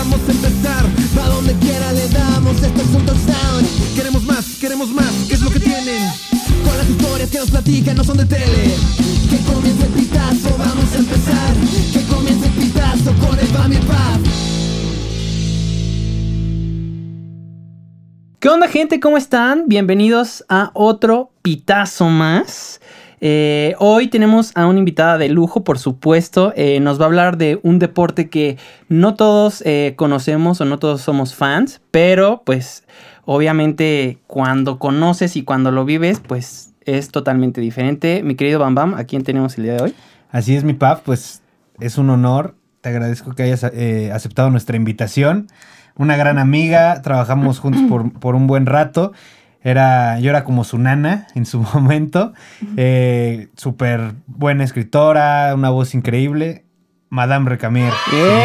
vamos a empezar. A donde quiera le damos, esto es un touchdown. Queremos más, ¿qué es lo que tienen? Con las historias que nos platican no son de tele. Que comience el pitazo, vamos a empezar. Que comience el pitazo con el Bam y el Pap. ¿Qué onda, gente? ¿Cómo están? Bienvenidos a otro pitazo más. Hoy tenemos a una invitada de lujo, por supuesto. Nos va a hablar de un deporte que no todos conocemos o no todos somos fans, pero pues obviamente cuando conoces y cuando lo vives, pues es totalmente diferente. Mi querido Bam Bam, ¿a quién tenemos el día de hoy? Así es, mi Pap, pues es un honor. Te agradezco que hayas aceptado nuestra invitación. Una gran amiga, trabajamos juntos por un buen rato. Yo era como su nana en su momento. Súper buena escritora, una voz increíble. Madame Recamier.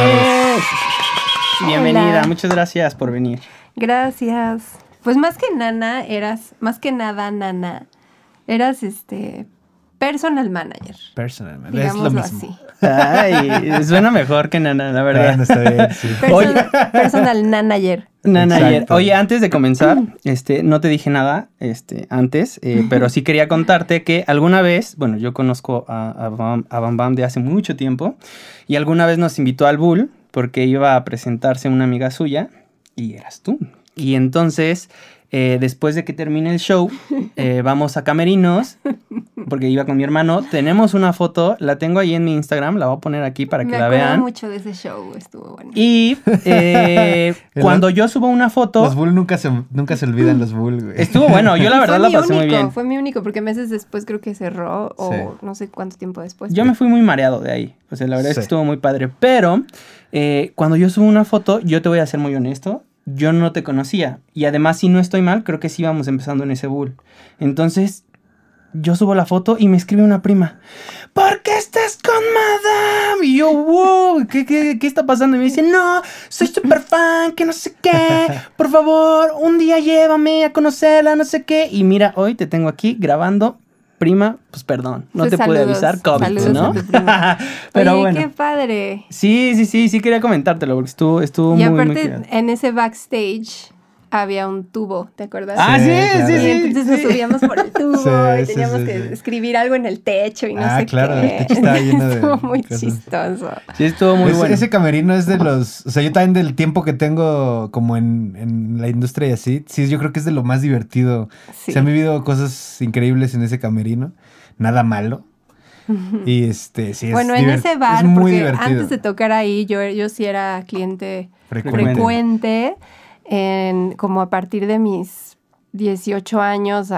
Bienvenida, Hola. muchas gracias por venir. Gracias. Pues más que nana, más que nada nana, eras personal manager. Personal, es lo Digámoslo mismo. así. Ay, suena mejor que Nana, la verdad. Bueno, está bien, sí. Personal manager. Nanayer. Exacto. Oye, antes de comenzar, no te dije nada antes, pero sí quería contarte que alguna vez, bueno, yo conozco a Bam Bam de hace mucho tiempo, y alguna vez nos invitó al Bull porque iba a presentarse una amiga suya y eras tú. Y entonces, después de que termine el show, vamos a Camerinos, porque iba con mi hermano. Tenemos una foto, la tengo ahí en mi Instagram, la voy a poner aquí para que Me la acuerdo vean. mucho de ese show, estuvo bueno. Y cuando yo subo una foto... Los Bull nunca se olvidan, los Bull, güey. Estuvo bueno, yo la verdad la pasé muy bien. Fue mi único, porque meses después creo que cerró, o Sí. no sé cuánto tiempo después. Yo me fui muy mareado de ahí. O sea, la verdad es que Sí. estuvo muy padre. Pero cuando yo subo una foto, yo te voy a ser muy honesto, yo no te conocía. Y además, si no estoy mal, creo que sí íbamos empezando en ese Bull. Entonces, yo subo la foto y me escribe una prima. ¿Por qué estás con Madame? Y yo, wow, ¿qué está pasando? Y me dice, no, soy súper fan, que no sé qué. Por favor, un día llévame a conocerla, no sé qué. Y mira, hoy te tengo aquí grabando. Prima, pues perdón, no Pues te pude saludos, avisar, COVID, saludos ¿no? a tu prima. Pero Oye, bueno. qué padre. Sí quería comentártelo porque estuvo Y muy, muy aparte, cagado. en ese backstage había un tubo, ¿te acuerdas? Ah, sí, claro. sí, Y sí. entonces nos subíamos por el tubo Sí, y sí, teníamos sí, que sí. escribir algo en el techo y no sé claro, qué. el techo estaba lleno de Estuvo muy cosas. chistoso. Sí, estuvo muy bueno. Ese camerino es de los... O sea, yo también del tiempo que tengo como en la industria y así, sí, yo creo que es de lo más divertido. Sí. Se han vivido cosas increíbles en ese camerino. Nada malo. Y sí, es Bueno, en ese es bar, muy porque divertido. antes de tocar ahí, yo sí era cliente Frecuente. frecuente, como a partir de mis 18 años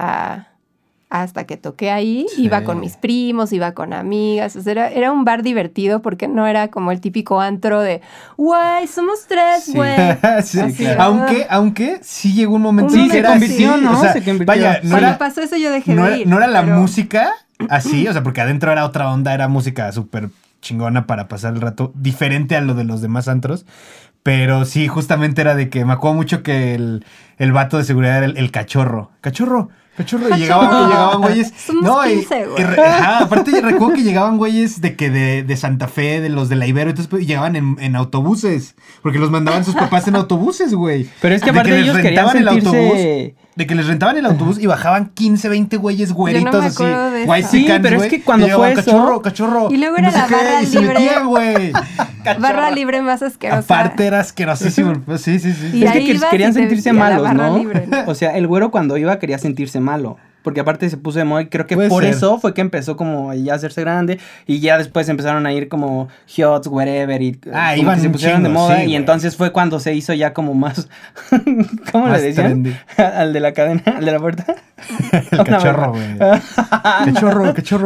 hasta que toqué ahí, Sí. iba con mis primos, iba con amigas, o sea, era un bar divertido porque no era como el típico antro de, güey, somos tres, Sí. güey. Sí, Así, claro. Aunque sí llegó un momento Sí, en que se era convirtió, así, ¿no? o sea, Se convirtió. vaya, no Cuando era, pasó eso yo dejé no de era, ir. no era la pero- música así, o sea, porque adentro era otra onda, era música súper chingona para pasar el rato, diferente a lo de los demás antros. Pero sí, justamente era de que me acuerdo mucho que el vato de seguridad era el cachorro. Cachorro. Y llegaban güeyes. Somos y- 15, güey. aparte yo recuerdo que llegaban güeyes de Santa Fe, de los de la Ibero, entonces pues, llegaban en autobuses. Porque los mandaban sus papás en autobuses, güey. Pero es que De aparte les ellos querían rentaban el sentirse... autobús. De que les rentaban el autobús y bajaban 15, 20 güeyes güeritos me así. acuerdo de eso. guaysicans, Sí, pero es güey, que cuando y llegaban, fue eso- Cachorro. Y luego no era sé la qué, barra y se libre. metían, güey. Barra libre más asquerosa. Aparte era asquerosísimo. Pues sí. Y Es que ahí ibas querían y te sentirse metía a la malos, barra ¿no? libre, ¿no? O sea, el güero cuando iba quería sentirse malo. Porque aparte se puso de moda y creo que Puede por ser. eso fue que empezó como ya a hacerse grande. Y ya después empezaron a ir como Hiots, whatever. Y como iban que se un pusieron de chingo, moda. sí, Y güey. entonces fue cuando se hizo ya como más... ¿Cómo Más le decían? trendy. Al de la cadena, al de la puerta. El cachorro, güey. Cachorro.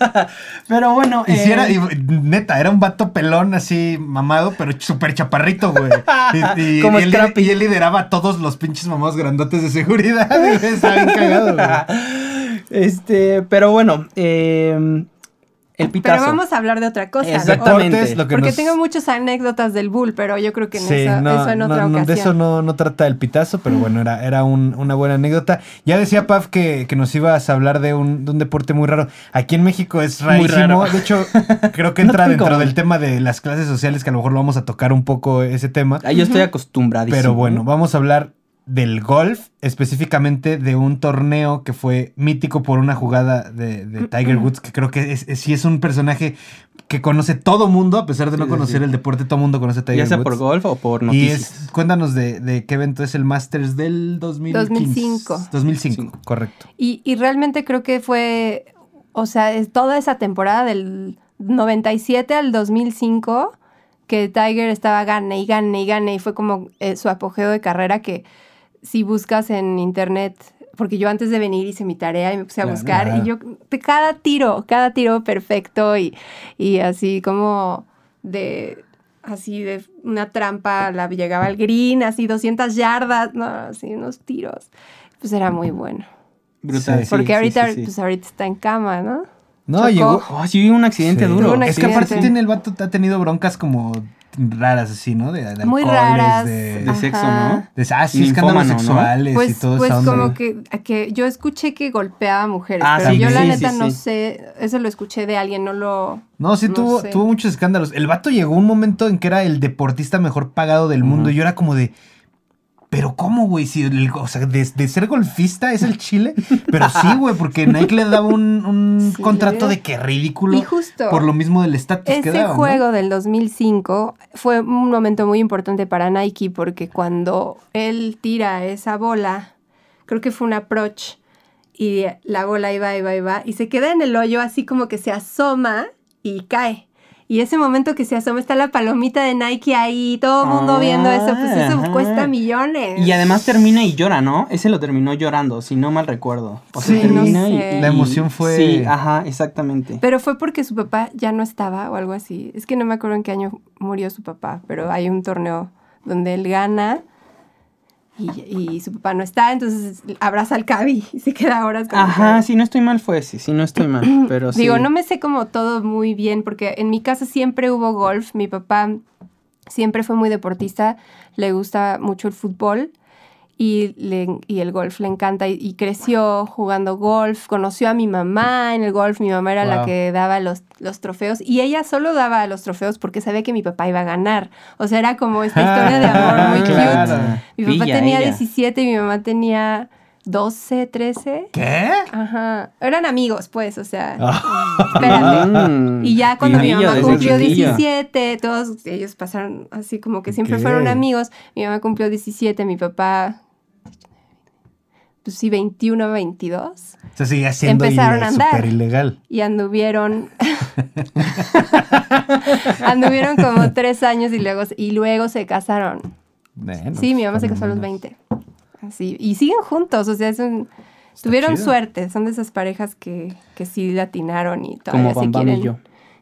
Pero bueno... Y sí era, y, neta, era un vato pelón así, mamado, pero súper chaparrito, güey. Y Como él, Scrappy. y él lideraba a todos los pinches mamados grandotes de seguridad. Estaba bien cagado, güey. Pero bueno, El pitazo. Pero vamos a hablar de otra cosa. Exactamente. Deportes, lo que Porque nos- tengo muchas anécdotas del bull, pero yo creo que Sí, eso en otra ocasión. de eso no trata el pitazo, pero bueno, era una buena anécdota. Ya decía Paf que nos ibas a hablar de un deporte muy raro. Aquí en México es Muy rarísimo. raro. De hecho, creo que No entra tan dentro común. del tema de las clases sociales, que a lo mejor lo vamos a tocar un poco ese tema. Yo estoy acostumbradísimo. Pero bueno, vamos a hablar del golf, específicamente de un torneo que fue mítico por una jugada de Tiger Woods, que creo que sí es un personaje que conoce todo mundo, a pesar de no Sí, conocer sí. el deporte, todo mundo conoce a Tiger Ya sea Woods. por golf o por Y noticias. cuéntanos de qué evento es el Masters del 2015. 2005, correcto. Y realmente creo que fue, o sea, es toda esa temporada del 97 al 2005 que Tiger estaba gane y gane y gane y fue como su apogeo de carrera que si buscas en internet, porque yo antes de venir hice mi tarea y me puse a Claro, buscar claro. y yo cada tiro perfecto y así como de una trampa, llegaba al green, así 200 yardas, no, así unos tiros. Pues era muy bueno. Brutal. Sí. Porque ahorita, sí. pues ahorita está en cama, ¿no? No, Chocó. llegó. Oh, sí, un accidente Sí. duro. Tuvo un Es que aparte accidente. el vato ha tenido broncas como raras así, ¿no? De Muy alcoholes, raras. De sexo, Ajá. ¿no? sí, escándalos Ninfómano, ¿no? sexuales y Pues, todo pues esa onda. como que yo escuché que golpeaba a mujeres, Ah, pero sí, yo la sí, neta sí, no sí. sé, eso lo escuché de alguien, no lo... No, sí, no tuvo sé. muchos escándalos. El vato llegó un momento en que era el deportista mejor pagado del mundo. Y yo era como de, pero ¿cómo, güey? Si o sea, de ser golfista es el chile. Pero sí, güey, porque Nike le daba un Sí. contrato de que ridículo. Y justo por lo mismo del estatus que ese daba, ¿no? juego del 2005 fue un momento muy importante para Nike porque cuando él tira esa bola, creo que fue un approach y la bola iba y se queda en el hoyo así como que se asoma y cae. Y ese momento que se asoma está la palomita de Nike ahí, todo el mundo viendo eso, pues eso Ajá. cuesta millones. Y además termina y llora, ¿no? Ese lo terminó llorando, si no mal recuerdo. O sea, Sí, termina no y, sé. La emoción fue- Sí, ajá, exactamente. Pero fue porque su papá ya no estaba o algo así. Es que no me acuerdo en qué año murió su papá, pero hay un torneo donde él gana y su papá no está, entonces abraza al Cabi y se queda horas con el Ajá, Cabi. si no estoy mal fue ese, si no estoy mal, pero sí. Digo, no me sé como todo muy bien, porque en mi casa siempre hubo golf. Mi papá siempre fue muy deportista, le gusta mucho el fútbol y el golf le encanta. Y creció jugando golf, conoció a mi mamá en el golf. Mi mamá era la Wow. que daba los trofeos y ella solo daba los trofeos porque sabía que mi papá iba a ganar. O sea, era como esta historia de amor muy Claro. cute. Mi papá Pilla tenía ella. 17 y mi mamá tenía 12, 13. ¿Qué? Ajá. Eran amigos, pues, o sea. Ah. Espérate. Mm. Y ya cuando mi Pilillo mamá desde cumplió chiquillo. 17, todos ellos pasaron así como que siempre Ok. fueron amigos. Mi mamá cumplió 17, mi papá, pues sí, 21, 22. O sea, seguía siendo Empezaron a andar. súper ilegal. Y anduvieron como 3 años y luego se casaron. Bueno, Sí, mi mamá pues, se casó a los menos. 20. Así, y siguen juntos, o sea, tuvieron chido. suerte, son de esas parejas que sí latinaron y todavía Como se Bam Bam quieren. y yo.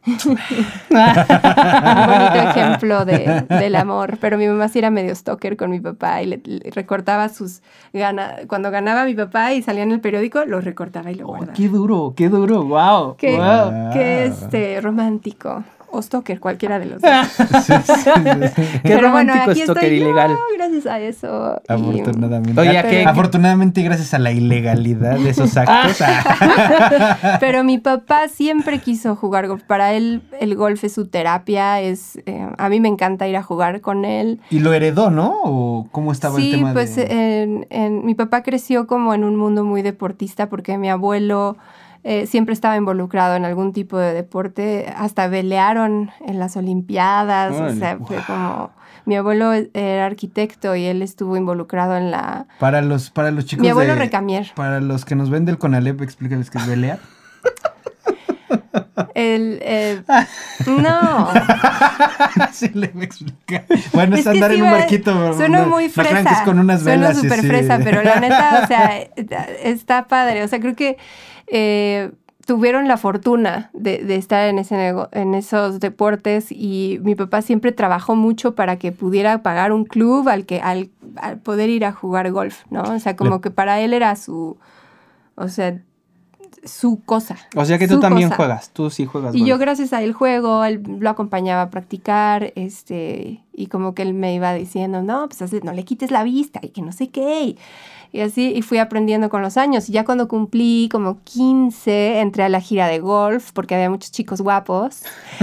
Un bonito ejemplo del amor. Pero mi mamá sí era medio stalker con mi papá y le recortaba cuando ganaba mi papá y salía en el periódico, lo recortaba y lo Oh, guardaba. qué duro, wow. Qué, Wow. qué romántico. O stalker, cualquiera de los dos. Qué Pero bueno, romántico aquí stalker estoy yo, ilegal. gracias a eso. Y- Afortunadamente. Oye, ¿a qué- Afortunadamente y gracias a la ilegalidad de esos actos. Pero mi papá siempre quiso jugar golf. Para él el golf es su terapia. A mí me encanta ir a jugar con él. Y lo heredó, ¿no? ¿O cómo estaba el Sí, tema pues de...? mi papá creció como en un mundo muy deportista porque mi abuelo siempre estaba involucrado en algún tipo de deporte. Hasta velearon en las Olimpiadas. O Órale. sea, fue como... Mi abuelo era arquitecto y él estuvo involucrado en la... Para los chicos Mi abuelo de... Recamier. Para los que nos ven del Conalep, explícales qué es velear. No. Así le voy a explicar. Bueno, es Es que andar sí en un va- barquito. Suena no- muy no fresa. arranques con unas velas. Suena súper sí, sí. fresa, pero la neta, o sea, está padre. O sea, creo que tuvieron la fortuna de estar en esos deportes y mi papá siempre trabajó mucho para que pudiera pagar un club al poder ir a jugar golf, ¿no? O sea, como que para él era o sea, su cosa. O sea que tú su también cosa. juegas, tú sí juegas. Y golf. yo gracias a él juego, él lo acompañaba a practicar, y como que él me iba diciendo, no, pues no le quites la vista y que no sé qué. Y así, y fui aprendiendo con los años. Y ya cuando cumplí como 15, entré a la gira de golf, porque había muchos chicos guapos.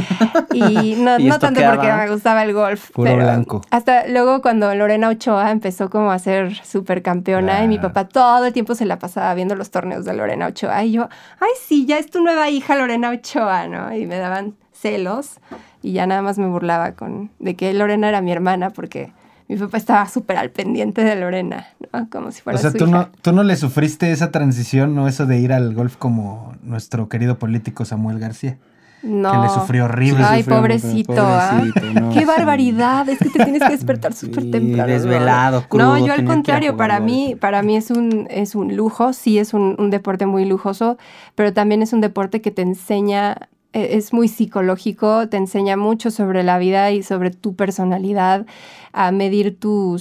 Y no, Y no tanto estoqueaba. porque me gustaba el golf. Puro pero blanco. hasta luego cuando Lorena Ochoa empezó como a ser supercampeona y mi Claro. papá todo el tiempo se la pasaba viendo los torneos de Lorena Ochoa. Y yo, ay sí, ya es tu nueva hija Lorena Ochoa, ¿no? Y me daban celos y ya nada más me burlaba de que Lorena era mi hermana porque mi papá estaba súper al pendiente de Lorena, ¿no? Como si fuera O sea, su tú hija. tú no le sufriste esa transición, ¿no? Eso de ir al golf como nuestro querido político Samuel García. No. Que le sufrió horrible. Ay, Sufrió, pobrecito, pobrecito, ¿ah? no, Qué sí. barbaridad, es que te tienes que despertar súper Sí, temprano. desvelado, No, crudo, yo al tener que ir a contrario, jugar para mí es un lujo, sí es un deporte muy lujoso, pero también es un deporte que te enseña, es muy psicológico, te enseña mucho sobre la vida y sobre tu personalidad, a medir tu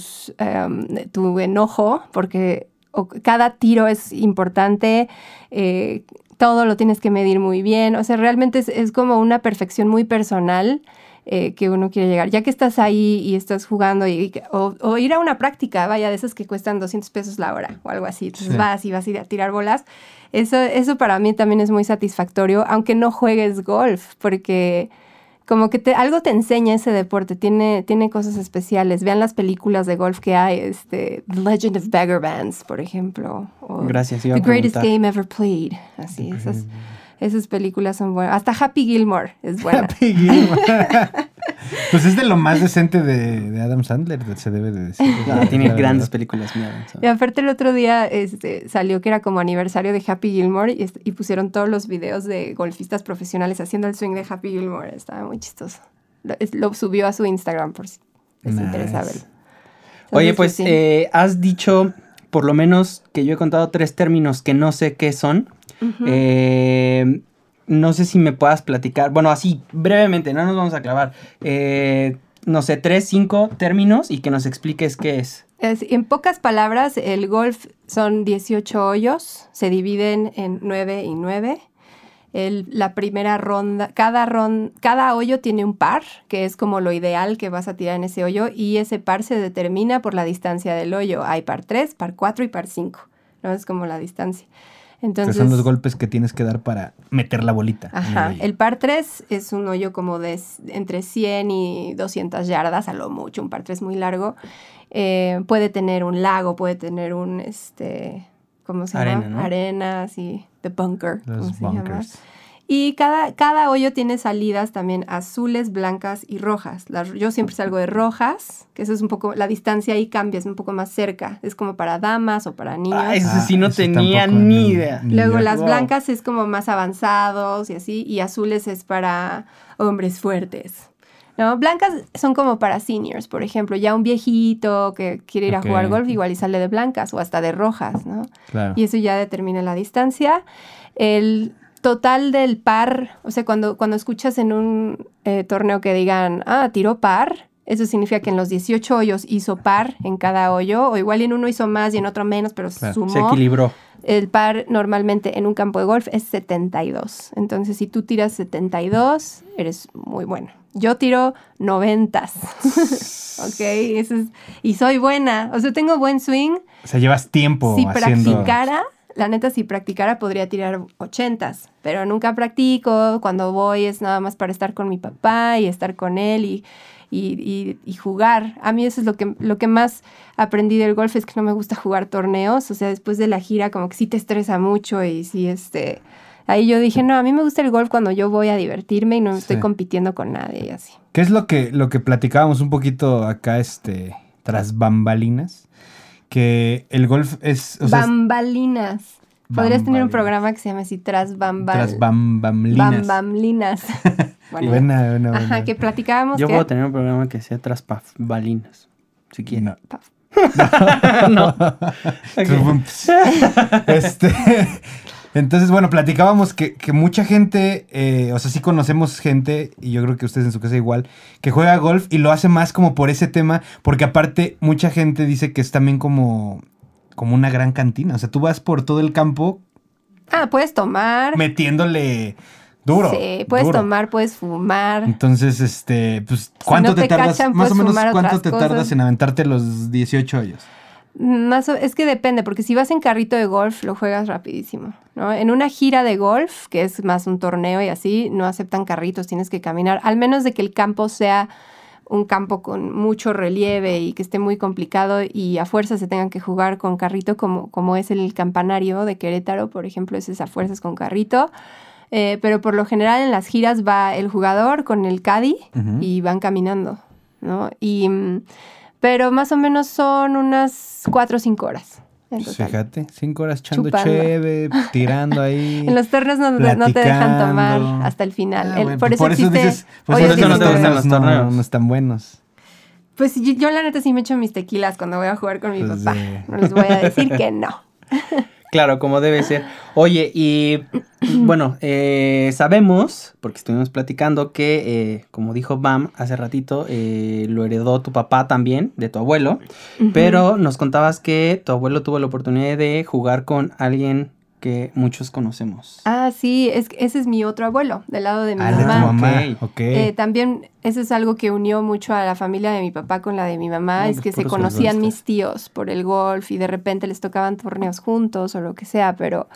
enojo, porque cada tiro es importante, todo lo tienes que medir muy bien. O sea, realmente es como una perfección muy personal que uno quiere llegar. Ya que estás ahí y estás jugando o ir a una práctica, vaya, de esas que cuestan 200 pesos la hora o algo así. Entonces Sí. vas a ir a tirar bolas. Eso para mí también es muy satisfactorio, aunque no juegues golf, porque como que algo te enseña ese deporte, tiene cosas especiales. Vean las películas de golf que hay, The Legend of Bagger Vance, por ejemplo. O Gracias, iba a The Greatest preguntar. Game Ever Played. Así, esas películas son buenas. Hasta Happy Gilmore es buena. Happy Gilmore. Pues es de lo más decente de Adam Sandler, se debe de decir. Ah, tiene La grandes verdad. películas, mira. Y aparte el otro día salió que era como aniversario de Happy Gilmore y pusieron todos los videos de golfistas profesionales haciendo el swing de Happy Gilmore. Estaba muy chistoso. Lo subió a su Instagram por si les interesa Nice. verlo. Oye, Entonces, pues sí. has dicho, por lo menos que yo he contado 3 términos que no sé qué son. Ujú. No sé si me puedas platicar, bueno, así brevemente, no nos vamos a clavar. No sé, 3, 5 términos y que nos expliques qué es. En pocas palabras, el golf son 18 hoyos, se dividen en 9 y 9. La primera ronda, cada hoyo tiene un par, que es como lo ideal que vas a tirar en ese hoyo, y ese par se determina por la distancia del hoyo. Hay par 3, par 4 y par 5, ¿no? Es como la distancia. Entonces, Que son los golpes que tienes que dar para meter la bolita. en Ajá, hoyo. el par 3 es un hoyo como de entre 100 y 200 yardas, a lo mucho, un par 3 muy largo. Puede tener un lago, puede tener un, ¿cómo se Arena, llama? ¿no? Arena, así, the bunker, ¿cómo Los se llama? bunkers. Y cada hoyo tiene salidas también azules, blancas y rojas. Yo siempre salgo de rojas, que eso es un poco, la distancia ahí cambia, es un poco más cerca. Es como para damas o para niños. Ah, eso sí no eso tenía tampoco, ni idea. Luego yo. las Wow. blancas es como más avanzados y así, y azules es para hombres fuertes. ¿No? Blancas son como para seniors, por ejemplo, ya un viejito que quiere ir Ok. a jugar golf igual y sale de blancas o hasta de rojas, ¿no? Claro. Y eso ya determina la distancia. El total del par, o sea, cuando escuchas en un torneo que digan, tiró par, eso significa que en los 18 hoyos hizo par en cada hoyo, o igual en uno hizo más y en otro menos, pero Claro. sumó. Se equilibró. El par normalmente en un campo de golf es 72. Entonces, si tú tiras 72, eres muy bueno. Yo tiro 90. Ok, y soy buena. O sea, tengo buen swing. O sea, llevas tiempo Si haciendo... practicara, la neta, si practicara podría tirar 80. Pero nunca practico. Cuando voy es nada más para estar con mi papá y estar con él y jugar. A mí eso es lo que más aprendí del golf, es que no me gusta jugar torneos. O sea, después de la gira como que sí te estresa mucho y sí, ahí yo dije, no, a mí me gusta el golf cuando yo voy a divertirme y no estoy Sí. compitiendo con nadie y así. ¿Qué es lo que platicábamos un poquito acá, tras bambalinas? Que el golf es... O sea, Bambalinas. Podrías tener un Bambalinas. programa que se llame así, tras tras bambalinas. bambalinas. Bueno, Buena. ajá, que platicábamos Yo que... puedo tener un programa que sea tras balinas, si quieren. No. No. Ok. Entonces, bueno, platicábamos que mucha gente, o sea, sí conocemos gente, y yo creo que ustedes en su casa igual, que juega golf y lo hace más como por ese tema, porque aparte mucha gente dice que es también como una gran cantina. O sea, tú vas por todo el campo Puedes tomar. Metiéndole duro. Sí, puedes duro. tomar, puedes fumar. Entonces, pues, ¿cuánto no te te tardas? cachan, Más o puedes menos, fumar ¿cuánto otras te tardas cosas. en aventarte los 18 hoyos? Es que depende, porque si vas en carrito de golf, lo juegas rapidísimo, ¿no? En una gira de golf, que es más un torneo y así, no aceptan carritos, tienes que caminar, al menos de que el campo sea un campo con mucho relieve y que esté muy complicado y a fuerza se tengan que jugar con carrito, como es el Campanario de Querétaro, por ejemplo, es a fuerzas con carrito. Pero por lo general en las giras va el jugador con el caddy y van caminando, ¿no? Pero más o menos son unas 4 o 5 horas. En Pues total. fíjate, 5 horas echando Chupando. cheve, tirando ahí. En los torneos no te dejan tomar platicando. hasta el final. Bueno, por eso existe dices, por hoyos eso no te 19. gustan los torneos. no están buenos. Pues yo la neta sí me echo mis tequilas cuando voy a jugar con mi Pues papá. sí. No les voy a decir que no. Claro, como debe ser. Oye, y bueno, sabemos, porque estuvimos platicando, que como dijo Bam hace ratito, lo heredó tu papá también, de tu abuelo, pero nos contabas que tu abuelo tuvo la oportunidad de jugar con alguien que muchos conocemos. Sí, ese es mi otro abuelo, del lado de mi Ah, de tu mamá. mamá. Ok. Ok. También eso es algo que unió mucho a la familia de mi papá con la de mi mamá, No, es pues que se puros conocían golfistas. mis tíos por el golf y de repente les tocaban torneos juntos o lo que sea, pero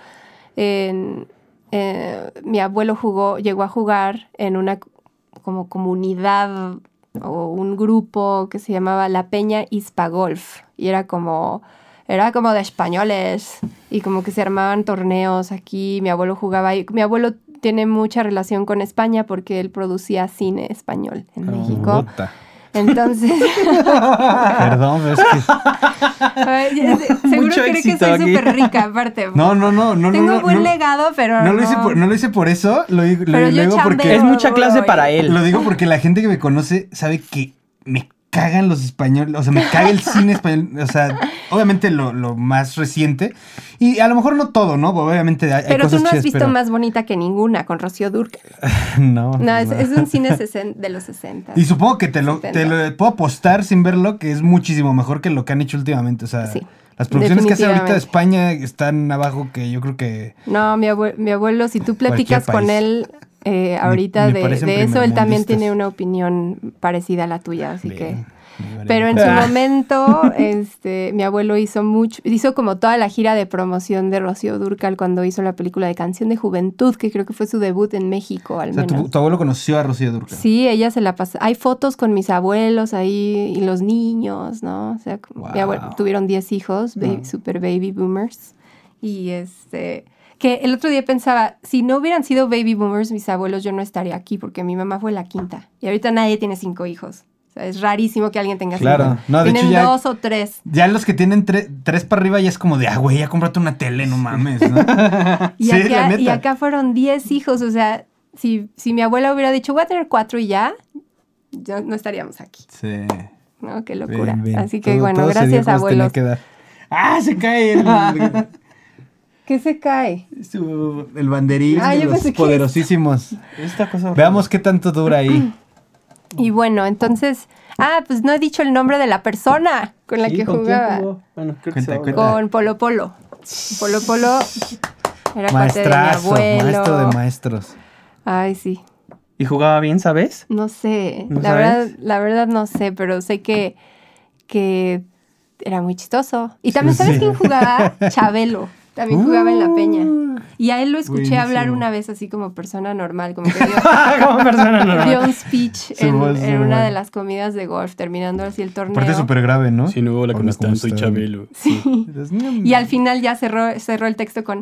mi abuelo llegó a jugar en una como comunidad o un grupo que se llamaba La Peña Hispagolf y era como de españoles y como que se armaban torneos aquí, mi abuelo jugaba ahí. Mi abuelo tiene mucha relación con España porque él producía cine español en México. Puta. Entonces, Perdón, pero es que... seguro Mucho cree que éxito soy aquí. súper rica, aparte. No. Tengo buen legado, pero No lo hice por eso, lo Pero yo digo porque... chambeo Es mucha clase duro para él. Lo digo porque la gente que me conoce sabe que me cagan los españoles, o sea, me caga el cine español, o sea, obviamente lo más reciente, y a lo mejor no todo, ¿no? Obviamente hay Pero tú cosas no has chidas, visto pero... Más Bonita que Ninguna con Rocío Dúrcal. No. No, es un cine de los 60. Y supongo que te lo 70. puedo apostar sin verlo, que es muchísimo mejor que lo que han hecho últimamente, o sea... Sí, Las producciones que hace ahorita de definitivamente. España están abajo que yo creo que... No, mi abuelo, si tú platicas Cualquier con país. él ahorita Ni de parecen eso, él también primermundistas. tiene una opinión parecida a la tuya, así que... Bien, bien, Pero en bien. su momento, mi abuelo hizo como toda la gira de promoción de Rocío Dúrcal cuando hizo la película de Canción de Juventud, que creo que fue su debut en México, al O sea, menos. tu abuelo conoció a Rocío Dúrcal. Sí, ella se la pasa. Hay fotos con mis abuelos ahí y los niños, ¿no? O sea, Wow. tuvieron 10 hijos, super baby boomers. Y que el otro día pensaba, si no hubieran sido baby boomers mis abuelos, yo no estaría aquí porque mi mamá fue la quinta. Y ahorita nadie tiene 5 hijos. O sea, es rarísimo que alguien tenga 5. Claro. No, de Tienen hecho ya- 2 o 3. Ya los que tienen 3 para arriba ya es como de, güey, ya cómprate una tele, no mames, ¿no? Y, Sí, la neta. y acá fueron 10 hijos. O sea, si mi abuela hubiera dicho, voy a tener 4 y ya no estaríamos aquí. Sí. ¿No? Qué locura. Bien, bien. Así que Todo- bueno, todo se dio gracias como se tenía abuelos. que dar. ¡Ah, se cae ¿Qué se cae? el banderín Ah, de yo los pensé que- poderosísimos! Esta cosa Veamos qué tanto dura ahí. Y bueno, entonces... pues no he dicho el nombre de la persona con la Sí, que ¿con quién jugaba. jugó? Bueno, creo que Cuenta, se va a cuenta. olvidar. Con Polo Polo. Polo Polo era cuate de mi Maestrazo, abuelo. maestro de maestros. Ay, sí. ¿Y jugaba bien, sabes? No sé. ¿No la sabes? verdad no sé, pero sé que era muy chistoso. Y también, Sí, ¿sabes sí. quién jugaba? Chabelo. También jugaba en La Peña. Y a él lo escuché Buenísimo. hablar una vez así como persona normal, como que dio, Como persona normal. dio un speech Su voz en una normal. de las comidas de golf, terminando así el torneo. Aparte súper grave, ¿no? Sí, no, hola, ¿cómo están? Soy están? Chabelo. Sí. Y al final ya cerró el texto con...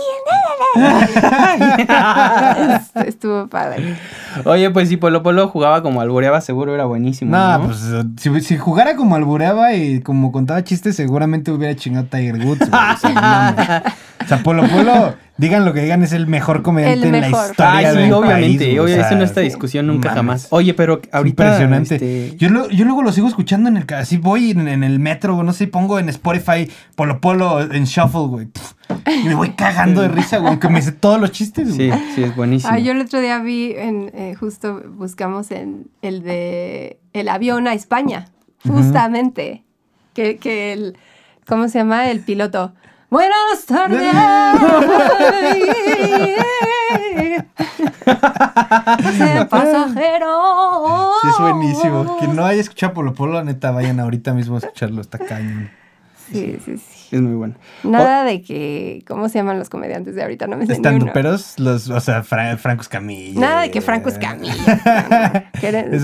Estuvo padre. Oye, pues si Polo Polo jugaba como alboreaba, seguro era buenísimo. No, ¿no? pues si jugara como albureaba y como contaba chistes, seguramente hubiera chingado a Tiger Woods, güey. O sea, no mames. O sea, Polo Polo, digan lo que digan, es el mejor comediante El en la mejor. historia Ay, del sí, obviamente. país, güey. O Eso sea, no está discusión nunca mames. jamás. Oye, pero Es ahorita. impresionante. Yo luego lo sigo escuchando así voy en el metro, no sé, pongo en Spotify Polo Polo en Shuffle, güey. Pff, y me voy cagando de risa, güey, aunque me sé todos los chistes, Sí, güey. sí, es buenísimo. Yo el otro día vi, justo buscamos en el de el avión a España, justamente, que el, ¿cómo se llama? El piloto. Buenas tardes. Ser pasajero. Sí, es buenísimo. Quien no haya escuchado Polo Polo, la neta, vayan ahorita mismo a escucharlo. Está cañón. Sí. Es muy bueno. Nada de que... ¿Cómo se llaman los comediantes de ahorita? No me sé ni uno. Estandoperos, o sea, Franco Escamilla. Nada de que Franco Escamilla. Es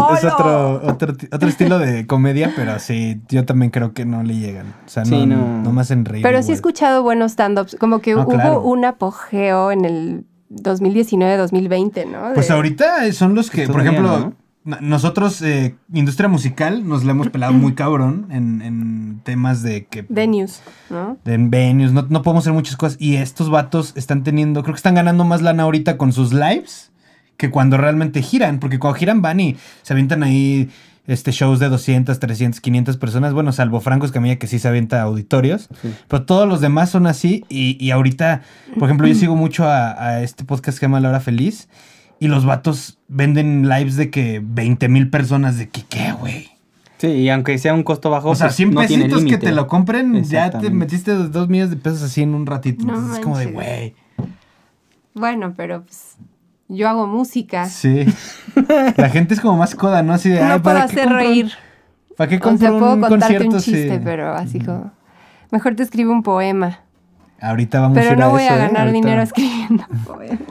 otro estilo de comedia, pero sí, yo también creo que no le llegan. O sea, Sí, no me hacen reír. Pero sí he igual. escuchado buenos stand-ups. Como que No, hubo claro. un apogeo en el 2019-2020, ¿no? Pues ahorita son los que, por Todavía, ejemplo, nosotros, industria musical, nos la hemos pelado muy cabrón en temas de que... Venues, ¿no? De venues, no podemos hacer muchas cosas. Y estos vatos están teniendo, creo que están ganando más lana ahorita con sus lives que cuando realmente giran. Porque cuando giran van y se avientan ahí shows de 200, 300, 500 personas. Bueno, salvo Franco Escamilla que sí se avienta auditorios. Sí. Pero todos los demás son así. Y ahorita, por ejemplo, yo sigo mucho a este podcast que se llama La Hora Feliz. Y los vatos venden lives de que 20,000 personas. De que, ¿qué, güey? Sí, y aunque sea un costo bajo, O sea, pues, 100 no tiene pesitos que límite. te lo compren, ya te Exactamente. metiste 2 millones de pesos así en un ratito. No Entonces es como de, manches. güey. Bueno, pero pues yo hago música. Sí. La gente es como más coda, ¿no? Así de, No ay, puedo ¿para qué hacer compro reír. ¿Para qué O compro sea, puedo un contarte concierto? un chiste, Sí. pero así como... Mejor te escribo un poema. Ahorita vamos a Pero ir a no voy eso, a ganar Ahorita. dinero escribiendo poemas.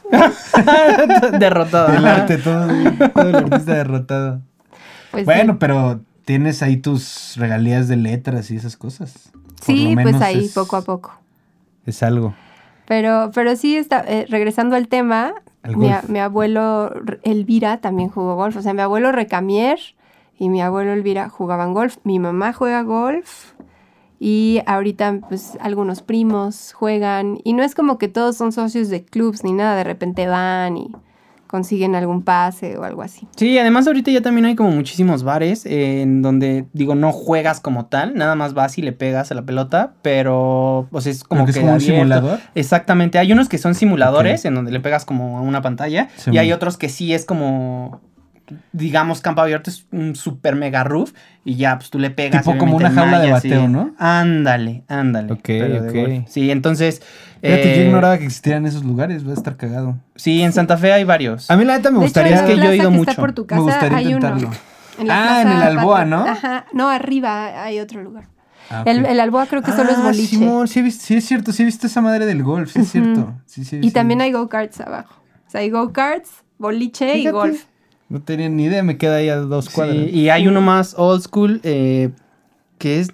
Derrotado. El arte, todo el artista derrotado. Pues Bueno, sí. pero tienes ahí tus regalías de letras y esas cosas. Por Sí, lo pues menos ahí, es- poco a poco. Es algo. Pero sí, regresando al tema, Al mi, golf. mi abuelo Elvira también jugó golf. O sea, mi abuelo Recamier y mi abuelo Elvira jugaban golf. Mi mamá juega golf y ahorita pues algunos primos juegan. Y no es como que todos son socios de clubs ni nada. De repente van y consiguen algún pase o algo así. Sí, además ahorita ya también hay como muchísimos bares en donde, digo, no juegas como tal, nada más vas y le pegas a la pelota, pero, o sea, es como Porque que es como un abierto. simulador. Exactamente, hay unos que son simuladores Ok. en donde le pegas como a una pantalla Sí, y hay man. otros que sí es como, digamos, campo abierto, es un super mega roof y ya, pues tú le pegas. Tipo y como obviamente una jaula de mallas y- bateo, ¿no? Ándale. Ok, pero de ok. golf. Sí, entonces... Fíjate, yo ignoraba que existieran esos lugares, va a estar cagado. Sí, en Santa Fe hay varios. A mí la neta me De gustaría... hecho, en es que la yo he plaza ido que mucho. está por tu Me casa gustaría hay intentarlo. uno. En la Ah, en el Plaza Alboa, Patria- ¿no? Ajá. No, arriba hay otro lugar. Ah, ok. El Alboa creo que solo es boliche. Simón, sí, sí es cierto, sí he visto esa madre del golf, sí es cierto. Sí, Y también hay go-karts abajo. O sea, hay go-karts, boliche y Fíjate. golf. No tenía ni idea, me queda ahí a 2 cuadras. Sí, y hay uno más old school que es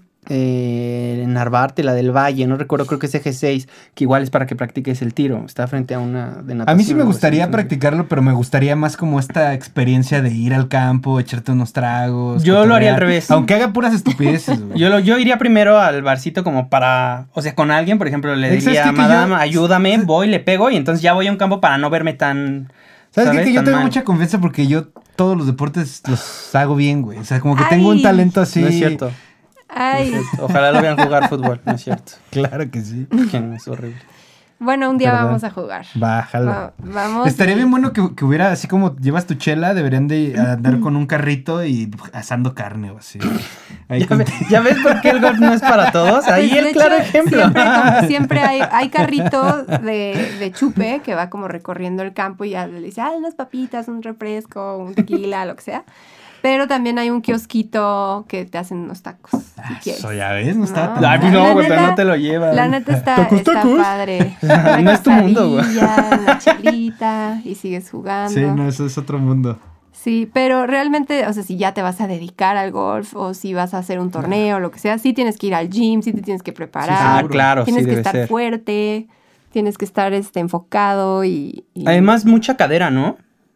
Narvarte, la del Valle, no recuerdo, creo que es Eje 6, que igual es para que practiques el tiro. Está frente a una de natación. A mí sí me algo así, gustaría entonces- practicarlo, pero me gustaría más como esta experiencia de ir al campo, echarte unos tragos. Yo lo haría cotorrear. al revés. Aunque haga puras estupideces, güey. Yo iría primero al barcito como para, o sea, con alguien, por ejemplo, le ¿Sabes diría, qué? Que madame, yo- ayúdame, voy, le pego y entonces ya voy a un campo para no verme tan... ¿Sabes qué? Que yo Tan tengo mal. mucha confianza porque yo todos los deportes los hago bien, güey. O sea, como que Ay. tengo un talento así. No es cierto. No Ay, es cierto. Ojalá lo vean jugar fútbol, no es cierto. Claro que sí. Que no, es horrible. bueno, un día ¿Verdad? vamos a jugar. Bájalo. Vamos. Estaría bien bueno que hubiera, así como llevas tu chela, deberían de andar con un carrito y asando carne o así. Ahí con- ¿Ya ves por qué el golf no es para todos? Ahí Pues, de el claro hecho, ejemplo. Siempre hay carrito de chupe que va como recorriendo el campo y ya le dice, unas papitas, un refresco, un tequila, lo que sea. Pero también hay un kiosquito que te hacen unos tacos, si quieres. Eso ya ves, no está No. tan Ay, mal. pues no, La güey, pero neta- no te lo llevas. La neta está Tacos, tacos. padre. No es tu mundo, güey. Quesadilla, una chelita y sigues jugando. Sí, no, eso es otro mundo. Sí, pero realmente, o sea, si ya te vas a dedicar al golf o si vas a hacer un torneo o lo que sea, sí tienes que ir al gym, sí te tienes que preparar. Ah, seguro. claro, Tienes sí que debe estar ser. fuerte, tienes que estar enfocado y Además, mucha cadera, ¿no?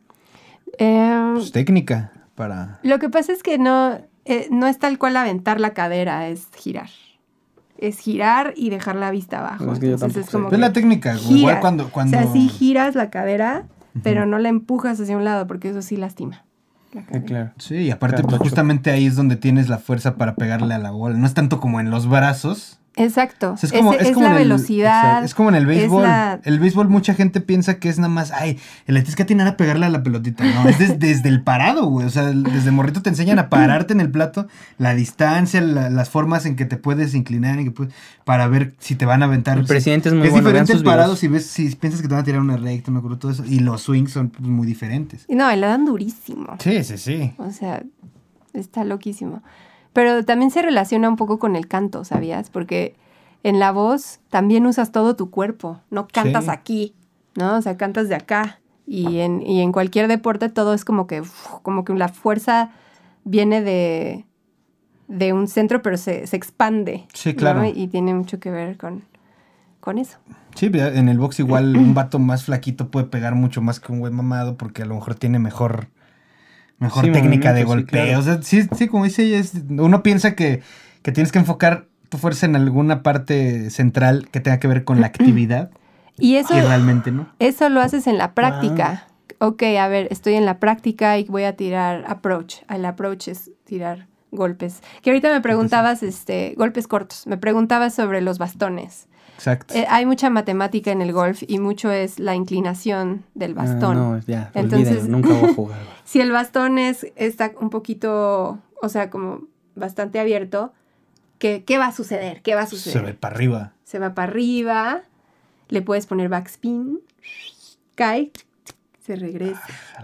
Pues técnica para... lo que pasa es que no es tal cual aventar la cadera, es girar. Es girar y dejar la vista abajo. No, es que yo Entonces tampoco es como Es la que técnica, güey. giras. Igual cuando... O sea, sí giras la cadera, pero no la empujas hacia un lado porque eso sí lastima. La cadera. claro. Sí, y aparte, Claro, pues tocho. justamente ahí es donde tienes la fuerza para pegarle a la bola. No es tanto como en los brazos, Exacto. O sea, es como la en el- velocidad. exacto, es como en el béisbol. la- El béisbol mucha gente piensa que es nada más, ay, le tienes que atinar a pegarle a la pelotita. No, es desde el parado, güey. O sea, desde morrito te enseñan a pararte en el plato, la distancia, las formas en que te puedes inclinar para ver si te van a aventar. El presidente es muy Es bueno. vean diferente el sus parado videos. si piensas que te van a tirar una recta, me acuerdo todo eso. Y los swings son pues, muy diferentes. No, y le dan durísimo. Sí. O sea, está loquísimo. Pero también se relaciona un poco con el canto, ¿sabías? Porque en la voz también usas todo tu cuerpo. No cantas Sí. aquí, ¿no? O sea, cantas de acá. Y en cualquier deporte todo es como que la fuerza viene de un centro, pero se expande. Sí, claro. ¿no? Y tiene mucho que ver con eso. Sí, en el box igual un vato más flaquito puede pegar mucho más que un güey mamado porque a lo mejor tiene mejor Sí, técnica de movimiento, sí, golpeo. claro. O sea, sí, como dice ella, uno piensa que tienes que enfocar tu fuerza en alguna parte central que tenga que ver con la actividad Y eso, y realmente no. eso lo haces en la práctica. Ok, a ver, estoy en la práctica y voy a tirar approach. El approach es tirar golpes. Que ahorita me preguntabas, golpes cortos. Me preguntabas sobre los bastones. Exacto. Hay mucha matemática en el golf y mucho es la inclinación del bastón. No, ya, Entonces, olvídalo, nunca voy a jugar. si el bastón está un poquito, o sea, como bastante abierto, ¿qué va a suceder? ¿Qué va a suceder? Se ve para arriba. Se va para arriba, le puedes poner backspin, cae, se regresa.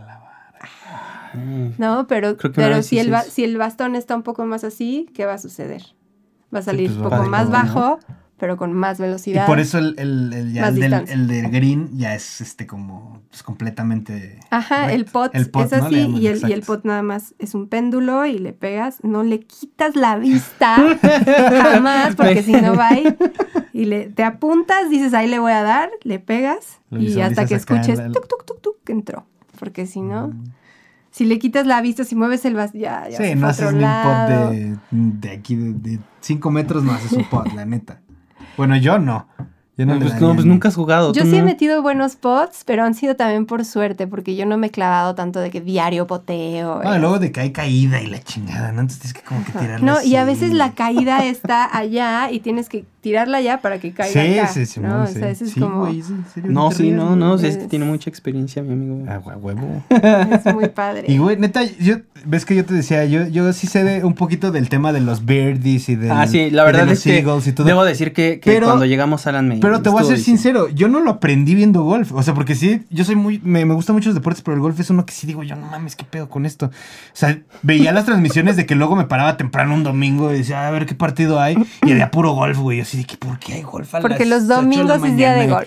No, pero Creo que una vez si hice eso. si el bastón está un poco más así, ¿qué va a suceder? Va a salir pues un va poco de más todo, bajo, pero con más Y velocidad. por eso el Más distancia. del green ya es como pues, completamente. Ajá, recto. el pot El pot, es ¿no? así Le llaman, y el exacto. pot nada más es un péndulo y le pegas, no le quitas la vista jamás porque si no va ahí y te apuntas, dices ahí le voy a dar, le pegas Lo y hasta que visualizas acá, escuches tuc tuc tuc tuc que entró, porque si no, si le quitas la vista, si mueves el vas ya Sí, se no fue a haces otro ni un lado. pot de aquí, de 5 metros, no haces un pot, la neta. Bueno, yo no. Yo no le Pues, daría no, pues ni- nunca has jugado. Yo tú sí he no. metido buenos pots, pero han sido también por suerte, porque yo no me he clavado tanto de que diario poteo. No, y luego de que hay caída y la chingada, ¿no? Entonces tienes que como que tirarla No, y a así. veces la caída está allá y tienes que tirarla allá para que caiga Sí, acá. sí, sí, ¿no? sí. O sea, eso es Sí, como... güey, ¿en serio? No, te sí, rías, no, güey? no, es Es- que tiene mucha experiencia, mi amigo. Ah, huevo. Es muy padre. Y güey, neta, ves que yo te decía, yo sí sé un poquito del tema de los birdies y de Sí, la verdad los es que eagles y todo. debo decir que Pero- cuando llegamos a Alan me Pero te voy a ser estuvo diciendo. sincero, yo no lo aprendí viendo golf. O sea, porque sí, yo soy me gustan muchos deportes, pero el golf es uno que sí digo, yo no mames, qué pedo con esto. O sea, veía las transmisiones de que luego me paraba temprano un domingo y decía, a ver qué partido hay. Y había puro golf, güey. Yo así de que, ¿por qué hay golf a Porque las los 8 de la domingos es día de mañana?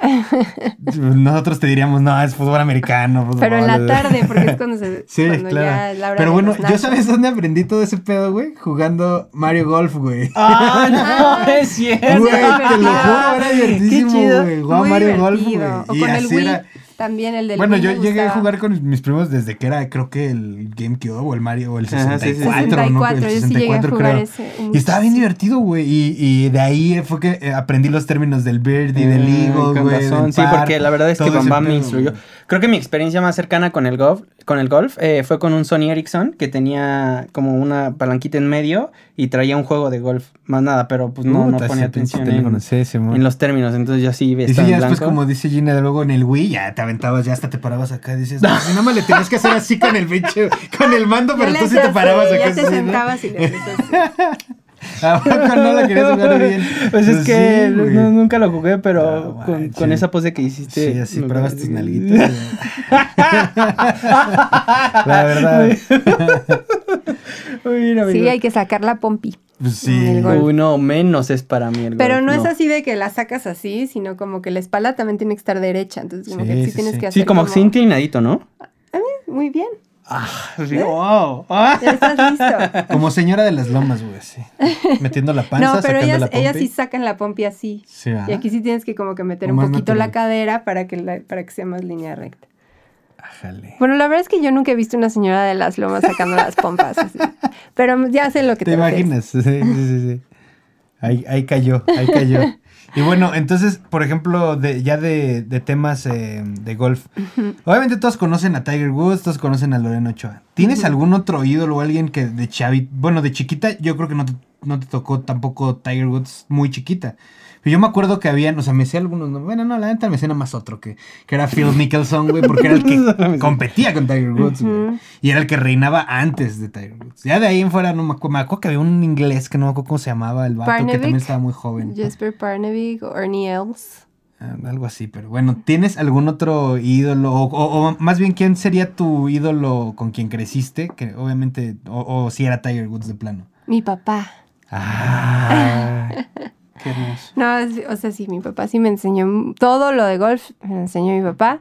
golf. Nosotros te diríamos, no, es fútbol americano. fútbol". Pero en la tarde, porque es cuando Sí, cuando claro. ya es la hora Pero de bueno, los ¿yo nachos. sabes dónde aprendí todo ese pedo, güey? Jugando Mario Golf, güey. ¡Ah, no! Es cierto. Güey, te lo juro, era Qué divertísimo, chido. güey. Jugaba Muy Mario Golf, divertido. güey. O con Y el así Wii, era. también el del Bueno, Wii yo me llegué a gustaba. jugar con mis primos desde que era, creo que el GameCube o el Mario o el Ajá, sí, sí. 64, ¿no? El 64, yo sí llegué a jugar creo. ese Y estaba bien divertido, güey. Y de ahí fue que aprendí los términos del birdie, del eagle, Con güey. razón, del sí, par, porque la verdad es que todo Bam ese Bam me pedo, instruyó. güey. Creo que mi experiencia más cercana con el golf fue con un Sony Ericsson que tenía como una palanquita en medio y traía un juego de golf. Más nada, pero pues no Puta, ponía ese pinche atención teléfono, sí, Simón. en los términos. Entonces yo sí Y estaba sí, ya en después, blanco. como dice Gina, luego en el Wii ya te aventabas, ya hasta te parabas acá y dices, no, si no me le tenías que hacer así con el pinche, con el mando, pero Ya tú le sí te hacías parabas así, acá. Ya te así, ¿no? sentabas y le hacías así. ¿A poco no la querías jugar bien? Pues es que sí, güey. nunca lo jugué, pero No, con manches. esa pose que hiciste. Sí, así me pruebas parece tus que- nalguitas. La verdad. Mira, Sí, amigo. hay que sacar la pompi. Pues sí. El golf. Uy, no, menos es para mí el Pero golf, no es así de que la sacas así, sino como que la espalda también tiene que estar derecha. Entonces, como Sí, que sí sí, tienes sí. que hacer. Sí, como que sí inclinadito, ¿no? Muy bien. Sí, wow. Ah. Ya estás listo. Como señora de las lomas, güey, sí. Metiendo la panza, No, pero sacando la ellas pompi. sí sacan la pompi así. Sí, ¿verdad? Y aquí sí tienes que como que meter O un más poquito la natural. cadera para que sea más línea recta. Ájale. Bueno, la verdad es que yo nunca he visto una señora de las lomas sacando las pompas. Así. Pero ya sé lo que ¿Te te refieres. imaginas? Sí, sí, sí. Ahí cayó, ahí cayó. Y bueno, entonces, por ejemplo, de temas de golf. Obviamente todos conocen a Tiger Woods, todos conocen a Lorena Ochoa. ¿Tienes algún otro ídolo o alguien que de chiquita, yo creo que no no te tocó tampoco Tiger Woods muy chiquita. Pero yo me acuerdo que habían, o sea, me sé algunos, bueno, no, la neta me sé nada más otro, que era Phil Mickelson, güey, porque era el que competía con Tiger Woods, güey. Y era el que reinaba antes de Tiger Woods. Ya de ahí en fuera, no me acuerdo que había un inglés que no me acuerdo cómo se llamaba, el vato, que también estaba muy joven. Jasper Parnevik o Ernie Els. Algo así, pero bueno, ¿tienes algún otro ídolo? O más bien, ¿quién sería tu ídolo con quien creciste? Que obviamente, o si era Tiger Woods de plano. Mi papá. Qué hermoso. No, o sea, sí, mi papá sí me enseñó todo lo de golf, me lo enseñó mi papá,